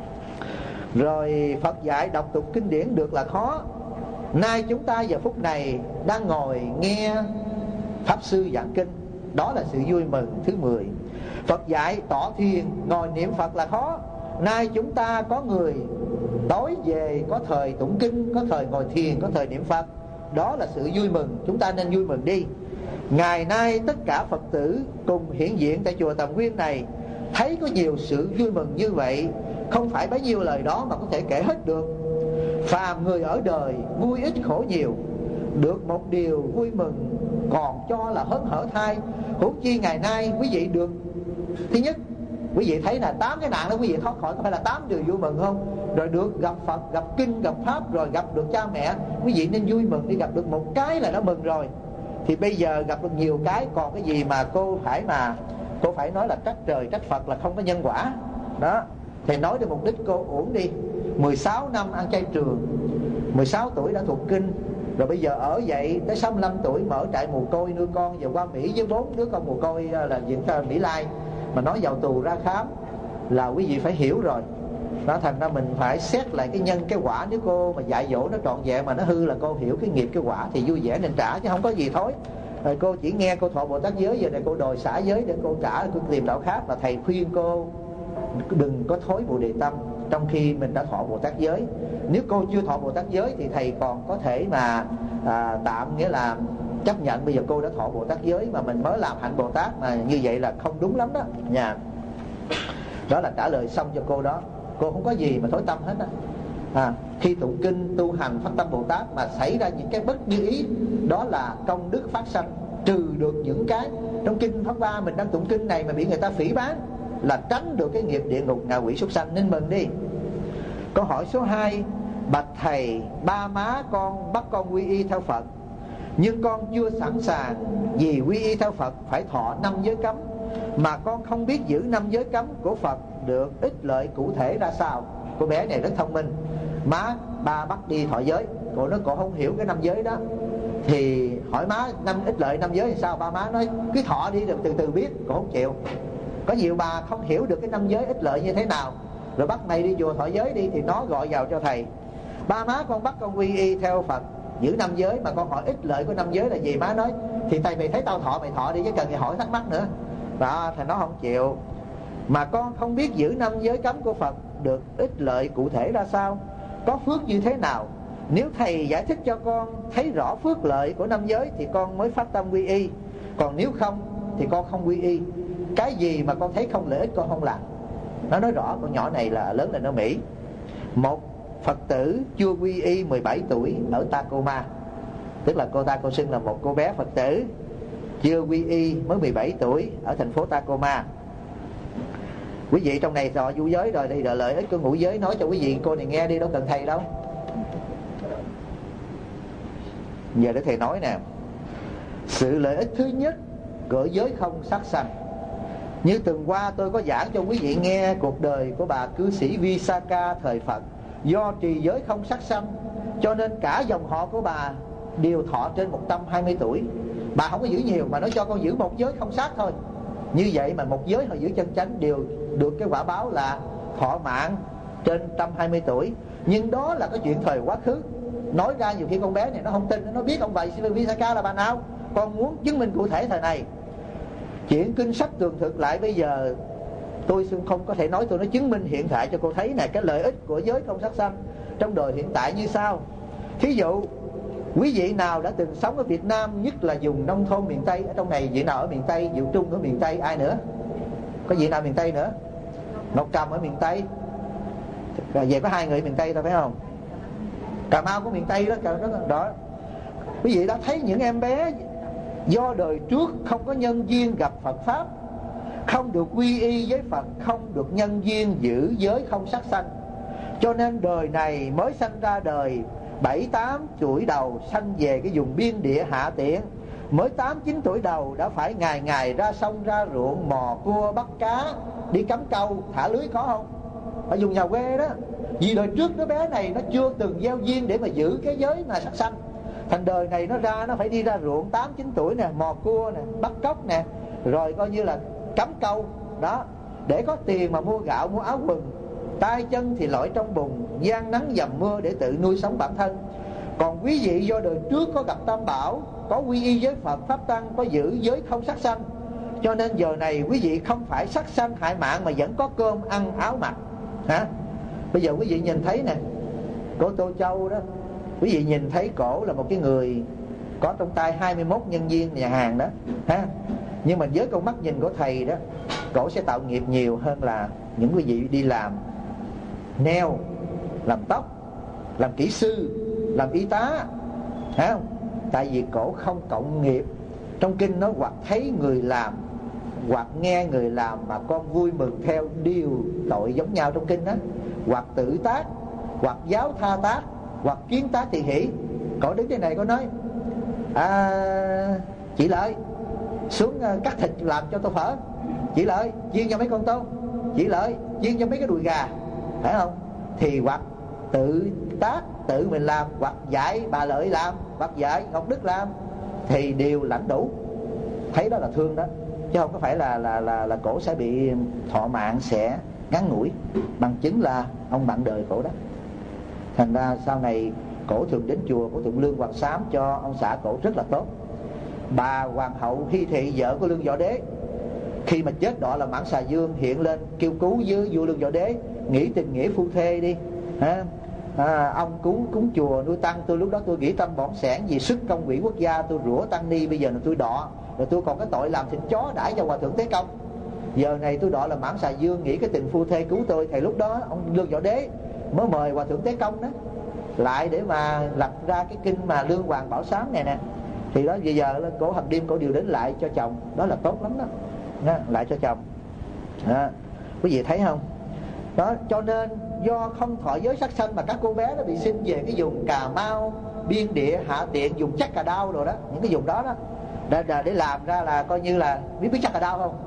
Rồi Phật dạy đọc tục kinh điển được là khó, nay chúng ta giờ phút này đang ngồi nghe Pháp Sư giảng kinh, đó là sự vui mừng thứ mười. Phật dạy tọa thiền ngồi niệm Phật là khó, nay chúng ta có người tối về có thời tụng kinh, có thời ngồi thiền, có thời niệm Phật, đó là sự vui mừng, chúng ta nên vui mừng đi. Ngày nay tất cả Phật tử cùng hiện diện tại chùa Tầm Nguyên này, thấy có nhiều sự vui mừng như vậy, không phải bấy nhiêu lời đó mà có thể kể hết được. Phàm người ở đời vui ít khổ nhiều, được một điều vui mừng còn cho là hớn hở thay, huống chi ngày nay quý vị được. Thứ nhất, quý vị thấy là tám cái nạn đó quý vị thoát khỏi, có phải là tám điều vui mừng không? Rồi được gặp Phật, gặp kinh, gặp Pháp, rồi gặp được cha mẹ, quý vị nên vui mừng đi. Gặp được một cái là đã mừng rồi, thì bây giờ gặp được nhiều cái, còn cái gì mà cô phải mà cô phải nói là trách trời trách Phật là không có nhân quả đó. Thì nói được mục đích cô uổng đi. Mười sáu năm ăn chay trường, mười sáu tuổi đã thuộc kinh, rồi bây giờ ở vậy tới sáu mươi lăm tuổi mở trại mồ côi nuôi con, giờ qua Mỹ với bốn đứa con mồ côi là diện ta Mỹ Lai, mà nói vào tù ra khám là quý vị phải hiểu rồi đó. Thành ra mình phải xét lại cái nhân cái quả. Nếu cô mà dạy dỗ nó trọn vẹn mà nó hư là cô hiểu cái nghiệp cái quả thì vui vẻ nên trả, chứ không có gì thối. Rồi cô chỉ nghe cô thọ Bồ Tát giới, giờ này cô đòi xả giới để cô trả, cô tìm đạo khác, là thầy khuyên cô đừng có thối Bồ Đề tâm trong khi mình đã thọ Bồ Tát giới. Nếu cô chưa thọ Bồ Tát giới thì thầy còn có thể mà à, tạm nghĩa là chấp nhận bây giờ cô đã thọ Bồ Tát giới mà mình mới làm hạnh Bồ Tát, mà như vậy là không đúng lắm đó nha. Đó là trả lời xong cho cô đó. Cô không có gì mà thối tâm hết á. À, khi tụng kinh tu hành phát tâm Bồ Tát mà xảy ra những cái bất như ý, đó là công đức phát sanh, trừ được những cái trong kinh Pháp Hoa mình đang tụng kinh này mà bị người ta phỉ báng, là tránh được cái nghiệp địa ngục ngạ quỷ súc sanh, nên mừng đi. Câu hỏi số hai: bạch thầy, ba má con bắt con quy y theo Phật, nhưng con chưa sẵn sàng vì quy y theo Phật phải thọ năm giới cấm, mà con không biết giữ năm giới cấm của Phật được ích lợi cụ thể ra sao. Cô bé này rất thông minh. Má ba bắt đi thọ giới, cô nói cô không hiểu cái năm giới đó, thì hỏi má năm ích lợi năm giới thì sao? Ba má nói cứ thọ đi rồi từ từ biết. Cô không chịu. Có nhiều bà không hiểu được cái năm giới ích lợi như thế nào, rồi bắt mày đi chùa thọ giới đi, thì nó gọi vào cho thầy. Ba má con bắt con quy y theo Phật giữ năm giới, mà con hỏi ích lợi của năm giới là gì? Má nói thì thầy mày thấy tao thọ mày thọ đi, chứ cần gì hỏi thắc mắc nữa. Đó, thầy nó không chịu. Mà con không biết giữ năm giới cấm của Phật được ích lợi cụ thể ra sao, có phước như thế nào. Nếu thầy giải thích cho con thấy rõ phước lợi của năm giới thì con mới phát tâm quy y, còn nếu không thì con không quy y. Cái gì mà con thấy không lợi ích con không làm. Nó nói rõ. Con nhỏ này là lớn lên ở Mỹ. Một Phật tử chưa quy y mười bảy tuổi ở Tacoma, tức là cô ta cô xưng là một cô bé Phật tử chưa quy y mới mười bảy tuổi ở thành phố Tacoma. Quý vị trong này dò du giới rồi thì lợi ích của ngũ giới nói cho quý vị cô này nghe đi, đâu cần thầy đâu. Giờ để thầy nói nè. Sự lợi ích thứ nhất của giới không sát sanh. Như tuần qua tôi có giảng cho quý vị nghe cuộc đời của bà cư sĩ Visakha thời Phật. Do trì giới không sát sanh cho nên cả dòng họ của bà đều thọ trên một trăm hai mươi tuổi. Bà không có giữ nhiều mà nói cho con giữ một giới không sát thôi. Như vậy mà một giới họ giữ chân chánh đều được cái quả báo là thọ mạng trên một trăm hai mươi tuổi. Nhưng đó là cái chuyện thời quá khứ. Nói ra nhiều khi con bé này nó không tin. Nó biết ông bà Visakha là bà nào. Con muốn chứng minh cụ thể thời này. Chuyện kinh sách tường thực lại bây giờ tôi không có thể nói, tôi nói chứng minh hiện tại cho cô thấy nè, cái lợi ích của giới không sát sanh trong đời hiện tại như sau. Thí dụ quý vị nào đã từng sống ở Việt Nam, nhất là vùng nông thôn miền Tây, ở trong này vị nào ở miền Tây, Diệu Trung ở miền Tây, ai nữa? Có vị nào miền Tây nữa? Ngọc Trầm ở miền Tây. Về có hai người ở miền Tây thôi phải không? Cà Mau của miền Tây đó, đó, đó. Quý vị đã thấy những em bé do đời trước không có nhân duyên gặp Phật Pháp, không được quy y với Phật, không được nhân duyên giữ giới không sát sanh, cho nên đời này mới sanh ra đời bảy tám tuổi đầu sanh về cái vùng biên địa hạ tiện, mới tám chín tuổi đầu đã phải ngày ngày ra sông ra ruộng mò cua bắt cá, đi cắm câu thả lưới, có không? Ở vùng nhà quê đó. Vì đời trước đứa bé này nó chưa từng gieo duyên để mà giữ cái giới mà sát sanh, thành đời này nó ra nó phải đi ra ruộng tám chín tuổi nè, mò cua nè, bắt cóc nè, rồi coi như là cắm câu đó, để có tiền mà mua gạo mua áo quần, tay chân thì lội trong bùn, gian nắng dầm mưa để tự nuôi sống bản thân. Còn quý vị do đời trước có gặp Tam Bảo, có quy y với Phật Pháp Tăng, có giữ giới không sát sanh, cho nên giờ này quý vị không phải sát sanh hại mạng mà vẫn có cơm ăn áo mặc. Hả? Bây giờ quý vị nhìn thấy nè, cô Tô Châu đó, quý vị nhìn thấy cổ là một cái người có trong tay hai mươi mốt nhân viên nhà hàng đó, ha. Nhưng mà với con mắt nhìn của thầy đó, cổ sẽ tạo nghiệp nhiều hơn là những quý vị đi làm nail, làm tóc, làm kỹ sư, làm y tá, phải không? Tại vì cổ không cộng nghiệp. Trong kinh nó hoặc thấy người làm, hoặc nghe người làm mà con vui mừng theo, điều tội giống nhau trong kinh đó. Hoặc tự tác, hoặc giáo tha tác, hoặc kiến tác tỳ hỷ. Cổ đứng trên này có nói à, chị Lợi xuống cắt thịt làm cho tôi phở, chị Lợi chiên cho mấy con tôm, chị Lợi chiên cho mấy cái đùi gà, phải không? Thì hoặc tự tác tự mình làm, hoặc dạy bà Lợi làm, hoặc dạy Ngọc Đức làm, thì đều lãnh đủ. Thấy đó là thương đó, chứ không có phải là là là là cổ sẽ bị thọ mạng sẽ ngắn ngủi. Bằng chứng là ông bạn đời cổ đó. Thành ra sau này cổ thường đến chùa của Thượng Lương Hoàng Sám cho ông xã cổ rất là tốt. Bà Hoàng hậu Hy Thị, vợ của Lương Võ Đế, khi mà chết đọa là Mãn Xà Dương, hiện lên kêu cứu với vua Lương Võ Đế, nghĩ tình nghĩa phu thê đi, ha. À, ông cúng cúng chùa nuôi tăng, tôi lúc đó tôi nghĩ tâm bỏng sẻn vì sức công quỹ quốc gia, tôi rủa tăng ni, bây giờ là tôi đọ, rồi tôi còn cái tội làm thịt chó đãi cho Hòa Thượng Tế Công. Giờ này tôi đọ là Mãn Xà Dương, nghĩ cái tình phu thê cứu tôi. Thì lúc đó ông Lương Võ Đế mới mời Hòa Thượng Tế Công đó lại để mà lập ra cái kinh mà Lương Hoàng Bảo Sám này nè. Thì đó bây giờ cổ hàng đêm cổ điều đến lại cho chồng, đó là tốt lắm đó, đó lại cho chồng đó. Quý vị thấy không? Đó, cho nên do không thọ giới sát sanh mà các cô bé nó bị sinh về cái vùng Cà Mau, biên địa hạ tiện, dùng chắc cà đao rồi đó, những cái vùng đó đó để, để, để làm ra là coi như là biết biết chắc cà đao không?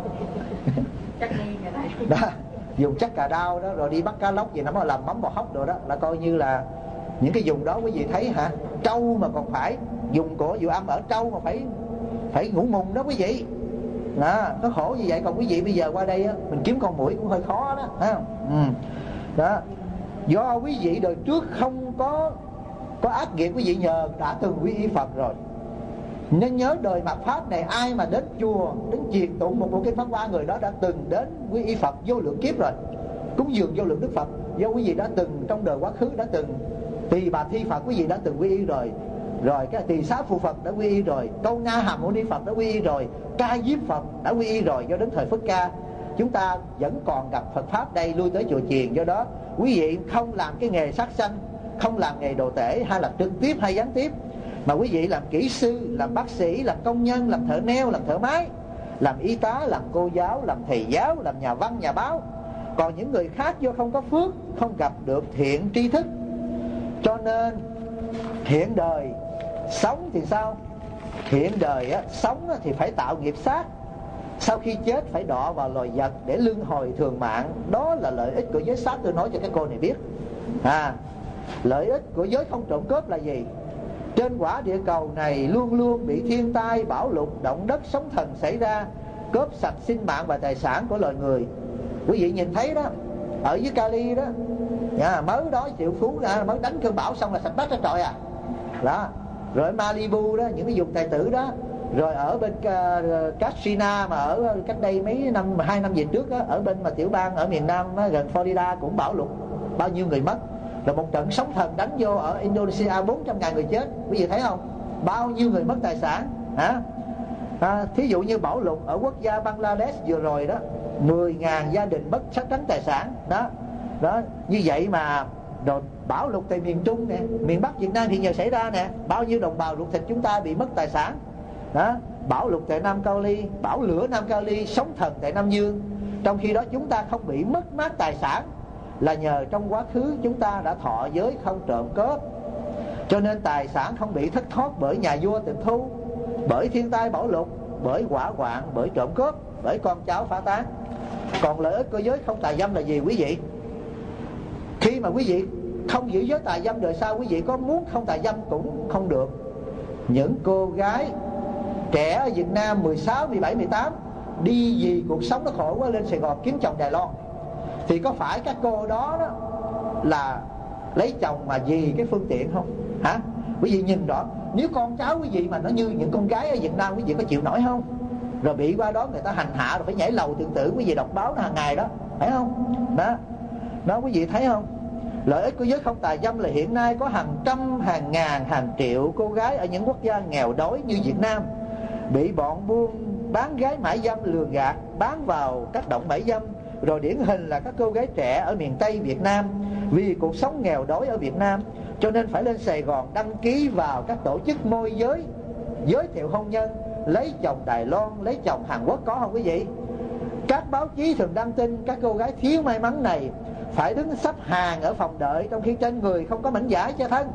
Chắc đi vậy đấy. Đó, dùng chắc cà đao đó rồi đi bắt cá lóc gì nó mà làm mắm bò hóc rồi đó, là coi như là những cái vùng đó quý vị thấy hả? Trâu mà còn phải dùng cổ dụ âm ở trâu mà phải phải ngủ mùng đó quý vị. Đó, nó khổ như vậy. Còn quý vị bây giờ qua đây á, mình kiếm con muỗi cũng hơi khó đó, thấy không? Ừ. Đó, do quý vị đời trước không có có ác nghiệp, quý vị nhờ đã từng quy y Phật rồi, nên nhớ đời mạt Pháp này ai mà đến chùa đến truyền tụng một bộ kinh Pháp Hoa, người đó đã từng đến quy y Phật vô lượng kiếp rồi, cúng dường vô lượng Đức Phật. Do quý vị đã từng trong đời quá khứ đã từng Tỳ Bà Thi Phật quý vị đã từng quy y rồi, rồi cái Tỳ Xá Phụ Phật đã quy y rồi, Câu Na Hàm Mâu Ni Phật đã quy y rồi, Ca Diếp Phật đã quy y rồi. Do đến thời Phất Ca chúng ta vẫn còn gặp Phật Pháp đây, lui tới chùa chiền. Do đó quý vị không làm cái nghề sát sanh, không làm nghề đồ tể hay là trực tiếp hay gián tiếp, mà quý vị làm kỹ sư, làm bác sĩ, làm công nhân, làm thợ neo, làm thợ máy, làm y tá, làm cô giáo, làm thầy giáo, làm nhà văn, nhà báo. Còn những người khác do không có phước, không gặp được thiện tri thức, cho nên hiện đời sống thì sao? Hiện đời á, sống á, thì phải tạo nghiệp sát, sau khi chết phải đọa vào loài vật để luân hồi thường mạng. Đó là lợi ích của giới sát, tôi nói cho các cô này biết. À, lợi ích của giới không trộm cướp là gì? Trên quả địa cầu này luôn luôn bị thiên tai, bão lụt, động đất, sóng thần xảy ra, cướp sạch sinh mạng và tài sản của loài người. Quý vị nhìn thấy đó, ở dưới Cali đó, à, mới đó Triệu Phú à, mới đánh cơn bão xong là sạch bát ra trọi à. Đó. Rồi Malibu đó, những cái vùng tài tử đó, Rồi ở bên uh, Katrina mà ở cách đây mấy năm, hai năm về trước á, ở bên mà tiểu bang ở miền Nam á, gần Florida cũng bão lụt, bao nhiêu người mất. Là một trận sóng thần đánh vô ở Indonesia, bốn trăm ngàn người chết. Quý vị thấy không? Bao nhiêu người mất tài sản hả? À, thí dụ như bão lụt ở quốc gia Bangladesh vừa rồi đó, mười ngàn gia đình mất sát tránh tài sản đó. Đó, như vậy mà rồi bão lụt tại miền Trung nè, miền Bắc Việt Nam hiện giờ xảy ra nè, bao nhiêu đồng bào ruột thịt chúng ta bị mất tài sản đó. Bão lụt tại Nam Cali, bão lửa Nam Cali, sóng thần tại Nam Dương. Trong khi đó chúng ta không bị mất mát tài sản là nhờ trong quá khứ chúng ta đã thọ giới không trộm cướp, cho nên tài sản không bị thất thoát bởi nhà vua tịch thu, bởi thiên tai bão lụt, bởi hỏa hoạn, bởi trộm cướp, bởi con cháu phá tán. Còn lợi ích của giới không tà dâm là gì quý vị? Khi mà quý vị không giữ giới tà dâm, đời sau quý vị có muốn không tà dâm cũng không được. Những cô gái trẻ ở Việt Nam mười sáu, mười bảy, mười tám đi vì cuộc sống nó khổ quá lên Sài Gòn kiếm chồng Đài Loan, thì có phải các cô đó, đó là lấy chồng mà vì cái phương tiện không? Hả? Quý vị nhìn rõ, nếu con cháu quý vị mà nó như những con gái ở Việt Nam, quý vị có chịu nổi không? Rồi bị qua đó người ta hành hạ rồi phải nhảy lầu tự tử, quý vị đọc báo nó hàng ngày đó, phải không? Đó, đó quý vị thấy không? Lợi ích của giới không tà dâm là hiện nay có hàng trăm, hàng ngàn, hàng triệu cô gái ở những quốc gia nghèo đói như Việt Nam bị bọn buôn bán gái mại dâm lừa gạt, bán vào các động mại dâm. Rồi điển hình là các cô gái trẻ ở miền Tây Việt Nam, vì cuộc sống nghèo đói ở Việt Nam cho nên phải lên Sài Gòn đăng ký vào các tổ chức môi giới, giới thiệu hôn nhân, lấy chồng Đài Loan, lấy chồng Hàn Quốc, có không quý vị? Các báo chí thường đăng tin các cô gái thiếu may mắn này phải đứng xếp hàng ở phòng đợi, trong khi trên người không có mảnh vải che thân,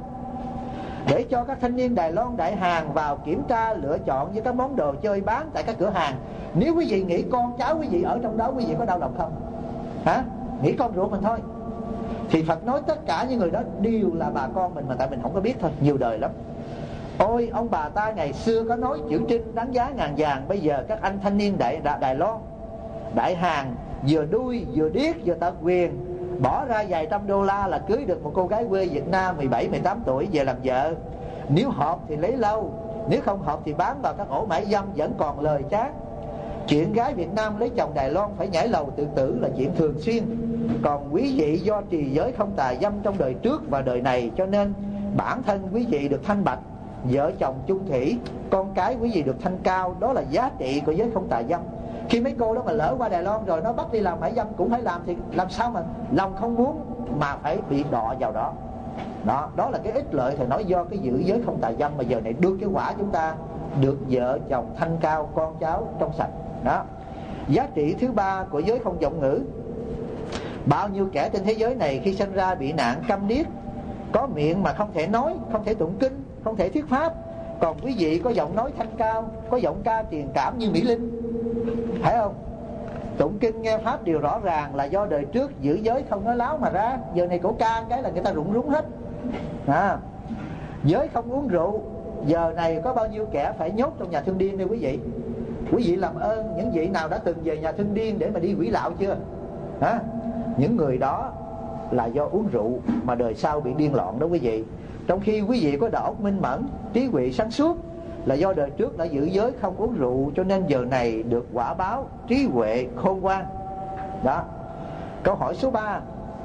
để cho các thanh niên Đài Loan, Đại Hàn vào kiểm tra, lựa chọn với các món đồ chơi bán tại các cửa hàng. Nếu quý vị nghĩ con cháu quý vị ở trong đó, quý vị có đau lòng không? Hả? Nghĩ con ruột mình thôi. Thì Phật nói tất cả những người đó đều là bà con mình, mà tại mình không có biết thôi, nhiều đời lắm. Ôi ông bà ta ngày xưa có nói chữ trinh đáng giá ngàn vàng. Bây giờ các anh thanh niên Đại, Đài, Đài Loan, Đại Hàn vừa đuôi, vừa điếc, vừa tật quyền, bỏ ra vài trăm đô la là cưới được một cô gái quê Việt Nam mười bảy, mười tám tuổi về làm vợ. Nếu hợp thì lấy lâu, nếu không hợp thì bán vào các ổ mại dâm, vẫn còn lời chát. Chuyện gái Việt Nam lấy chồng Đài Loan phải nhảy lầu tự tử là chuyện thường xuyên. Còn quý vị do trì giới không tà dâm trong đời trước và đời này, cho nên bản thân quý vị được thanh bạch, vợ chồng chung thủy, con cái quý vị được thanh cao. Đó là giá trị của giới không tà dâm. Khi mấy cô đó mà lỡ qua Đài Loan rồi nó bắt đi làm mại dâm cũng phải làm, thì làm sao mà lòng không muốn mà phải bị đọ vào đó. Đó, đó là cái ích lợi thầy nói, do cái giữ giới không tà dâm mà giờ này đưa cái quả chúng ta được vợ chồng thanh cao, con cháu trong sạch. Đó. Giá trị thứ ba của giới không vọng ngữ. Bao nhiêu kẻ trên thế giới này khi sinh ra bị nạn câm điếc, có miệng mà không thể nói, không thể tụng kinh, không thể thuyết pháp. Còn quý vị có giọng nói thanh cao, có giọng ca truyền cảm như Mỹ Linh, phải không? Tụng kinh nghe pháp đều rõ ràng là do đời trước giữ giới không nói láo mà ra. Giờ này cổ ca cái là người ta rụng rúng hết. À, giới không uống rượu, giờ này có bao nhiêu kẻ phải nhốt trong nhà thương điên đây quý vị? Quý vị làm ơn, những vị nào đã từng về nhà thương điên để mà đi quỷ lạo chưa? Hả? Những người đó là do uống rượu mà đời sau bị điên loạn đó quý vị. Trong khi quý vị có đầu óc minh mẫn, trí huệ sáng suốt, là do đời trước đã giữ giới không uống rượu, cho nên giờ này được quả báo trí huệ khôn ngoan. Đó. Câu hỏi số ba.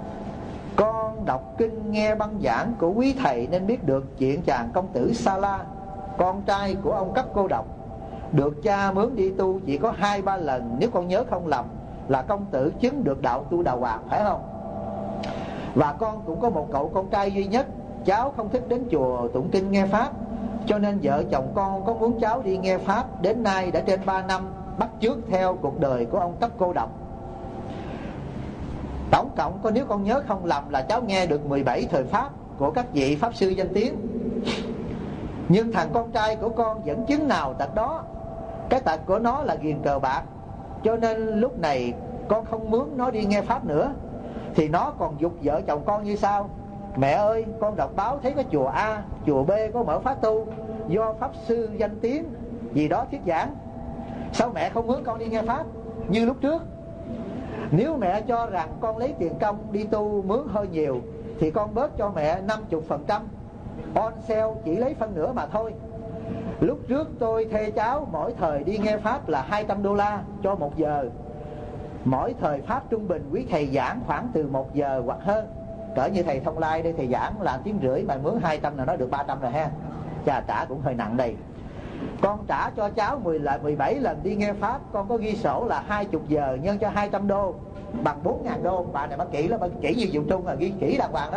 Con đọc kinh nghe băng giảng của quý thầy nên biết được chuyện chàng công tử Sa La, con trai của ông Cấp Cô Độc, được cha mướn đi tu chỉ có hai ba lần, nếu con nhớ không lầm là công tử chứng được đạo tu Đà Hoàng, phải không? Và con cũng có một cậu con trai duy nhất, cháu không thích đến chùa tụng kinh nghe pháp, cho nên vợ chồng con có muốn cháu đi nghe pháp. Đến nay đã trên ba năm, bắt chước theo cuộc đời của ông Cấp Cô Độc. Tổng cộng có, nếu con nhớ không lầm là cháu nghe được mười bảy thời pháp của các vị pháp sư danh tiếng. Nhưng thằng con trai của con vẫn chứng nào tật đó. Cái tật của nó là ghiền cờ bạc, cho nên lúc này con không mướn nó đi nghe pháp nữa. Thì nó còn giục vợ chồng con như sau: mẹ ơi, con đọc báo thấy có chùa A, chùa B có mở pháp tu do pháp sư danh tiếng gì đó thuyết giảng, sao mẹ không mướn con đi nghe pháp như lúc trước? Nếu mẹ cho rằng con lấy tiền công đi tu mướn hơi nhiều thì con bớt cho mẹ năm mươi phần trăm, on sale chỉ lấy phân nửa mà thôi. Lúc trước tôi thuê cháu mỗi thời đi nghe pháp là hai trăm đô la cho một giờ. Mỗi thời pháp trung bình quý thầy giảng khoảng từ một giờ hoặc hơn. Cỡ như thầy Thông Lai đây, thầy giảng là tiếng rưỡi mà mướn hai trăm là nó được ba trăm rồi ha. Chà, trả cũng hơi nặng đây. Con trả cho cháu mười là mười bảy lần đi nghe pháp, con có ghi sổ là hai mươi giờ nhân cho hai trăm đô bằng bốn ngàn đô. Bà này bà kỹ lắm, bà kỹ như Diệu Trung là ghi kỹ đàng hoàng đó.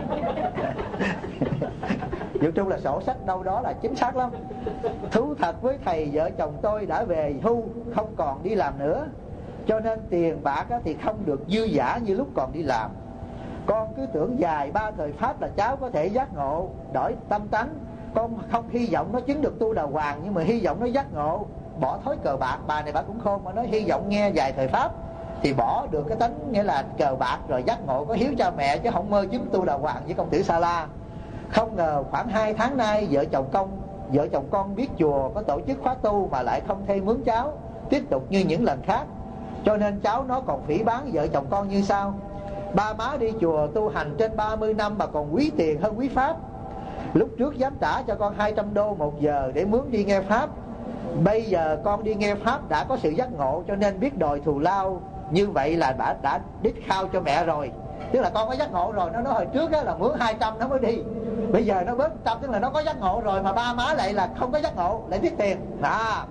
Diệu Trung là sổ sách đâu đó là chính xác lắm. Thú thật với thầy, vợ chồng tôi đã về hưu, không còn đi làm nữa, cho nên tiền bạc thì không được dư dả như lúc còn đi làm. Con cứ tưởng dài ba thời pháp là cháu có thể giác ngộ, đổi tâm tánh. Con không hy vọng nó chứng được tu đà hoàng, nhưng mà hy vọng nó giác ngộ, bỏ thói cờ bạc. Bà này bà cũng khôn mà nói hy vọng nghe dài thời pháp thì bỏ được cái tánh nghĩa là cờ bạc rồi giác ngộ, có hiếu cha mẹ chứ không mơ chứng tu đà hoàng với công tử Sa La. Không ngờ khoảng hai tháng nay vợ chồng công vợ chồng con biết chùa có tổ chức khóa tu mà lại không thuê mướn cháu tiếp tục như những lần khác, cho nên cháu nó còn phỉ báng vợ chồng con như sau: ba má đi chùa tu hành trên ba mươi năm mà còn quý tiền hơn quý pháp. Lúc trước dám trả cho con hai trăm đô một giờ để mướn đi nghe pháp, bây giờ con đi nghe pháp đã có sự giác ngộ, cho nên biết đòi thù lao. Như vậy là đã, đã đích khao cho mẹ rồi. Tức là con có giác ngộ rồi. Nó nói hồi trước là mướn hai trăm nó mới đi, bây giờ nó bớt một trăm, tức là nó có giác ngộ rồi, mà ba má lại là không có giác ngộ, lại tiếc tiền đó.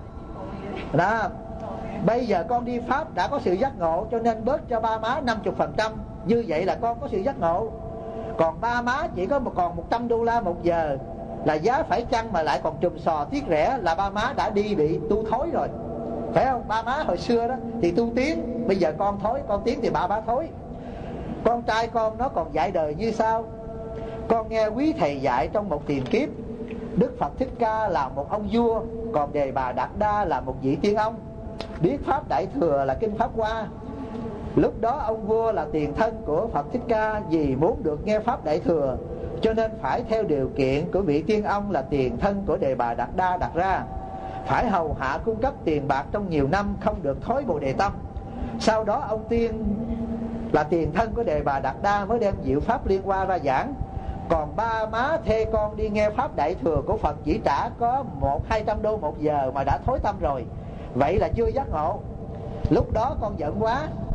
Đó, bây giờ con đi pháp đã có sự giác ngộ, cho nên bớt cho ba má năm mươi phần trăm. Như vậy là con có sự giác ngộ. Còn ba má chỉ có một còn một trăm đô la một giờ là giá phải chăng, mà lại còn trùm sò tiếc rẻ, là ba má đã đi bị tu thối rồi, phải không? Ba má hồi xưa đó thì tu tiến, bây giờ con thối, con tiến thì ba má thối. Con trai con nó còn dạy đời như sau: con nghe quý thầy dạy trong một tiền kiếp, Đức Phật Thích Ca là một ông vua, còn Đề Bà Đạt Đa là một vị tiên ông. Biết pháp Đại Thừa là kinh Pháp Hoa. Lúc đó ông vua là tiền thân của Phật Thích Ca, vì muốn được nghe pháp Đại Thừa cho nên phải theo điều kiện của vị tiên ông là tiền thân của Đề Bà Đạt Đa đặt ra, phải hầu hạ cung cấp tiền bạc trong nhiều năm, không được thối Bồ Đề tâm. Sau đó ông tiên là tiền thân của Đề Bà Đạt Đa mới đem diệu pháp Liên Hoa ra giảng. Còn ba má thê con đi nghe pháp Đại Thừa của Phật chỉ trả có một hai trăm đô một giờ mà đã thối tâm rồi, vậy là chưa giác ngộ. Lúc đó con giận quá,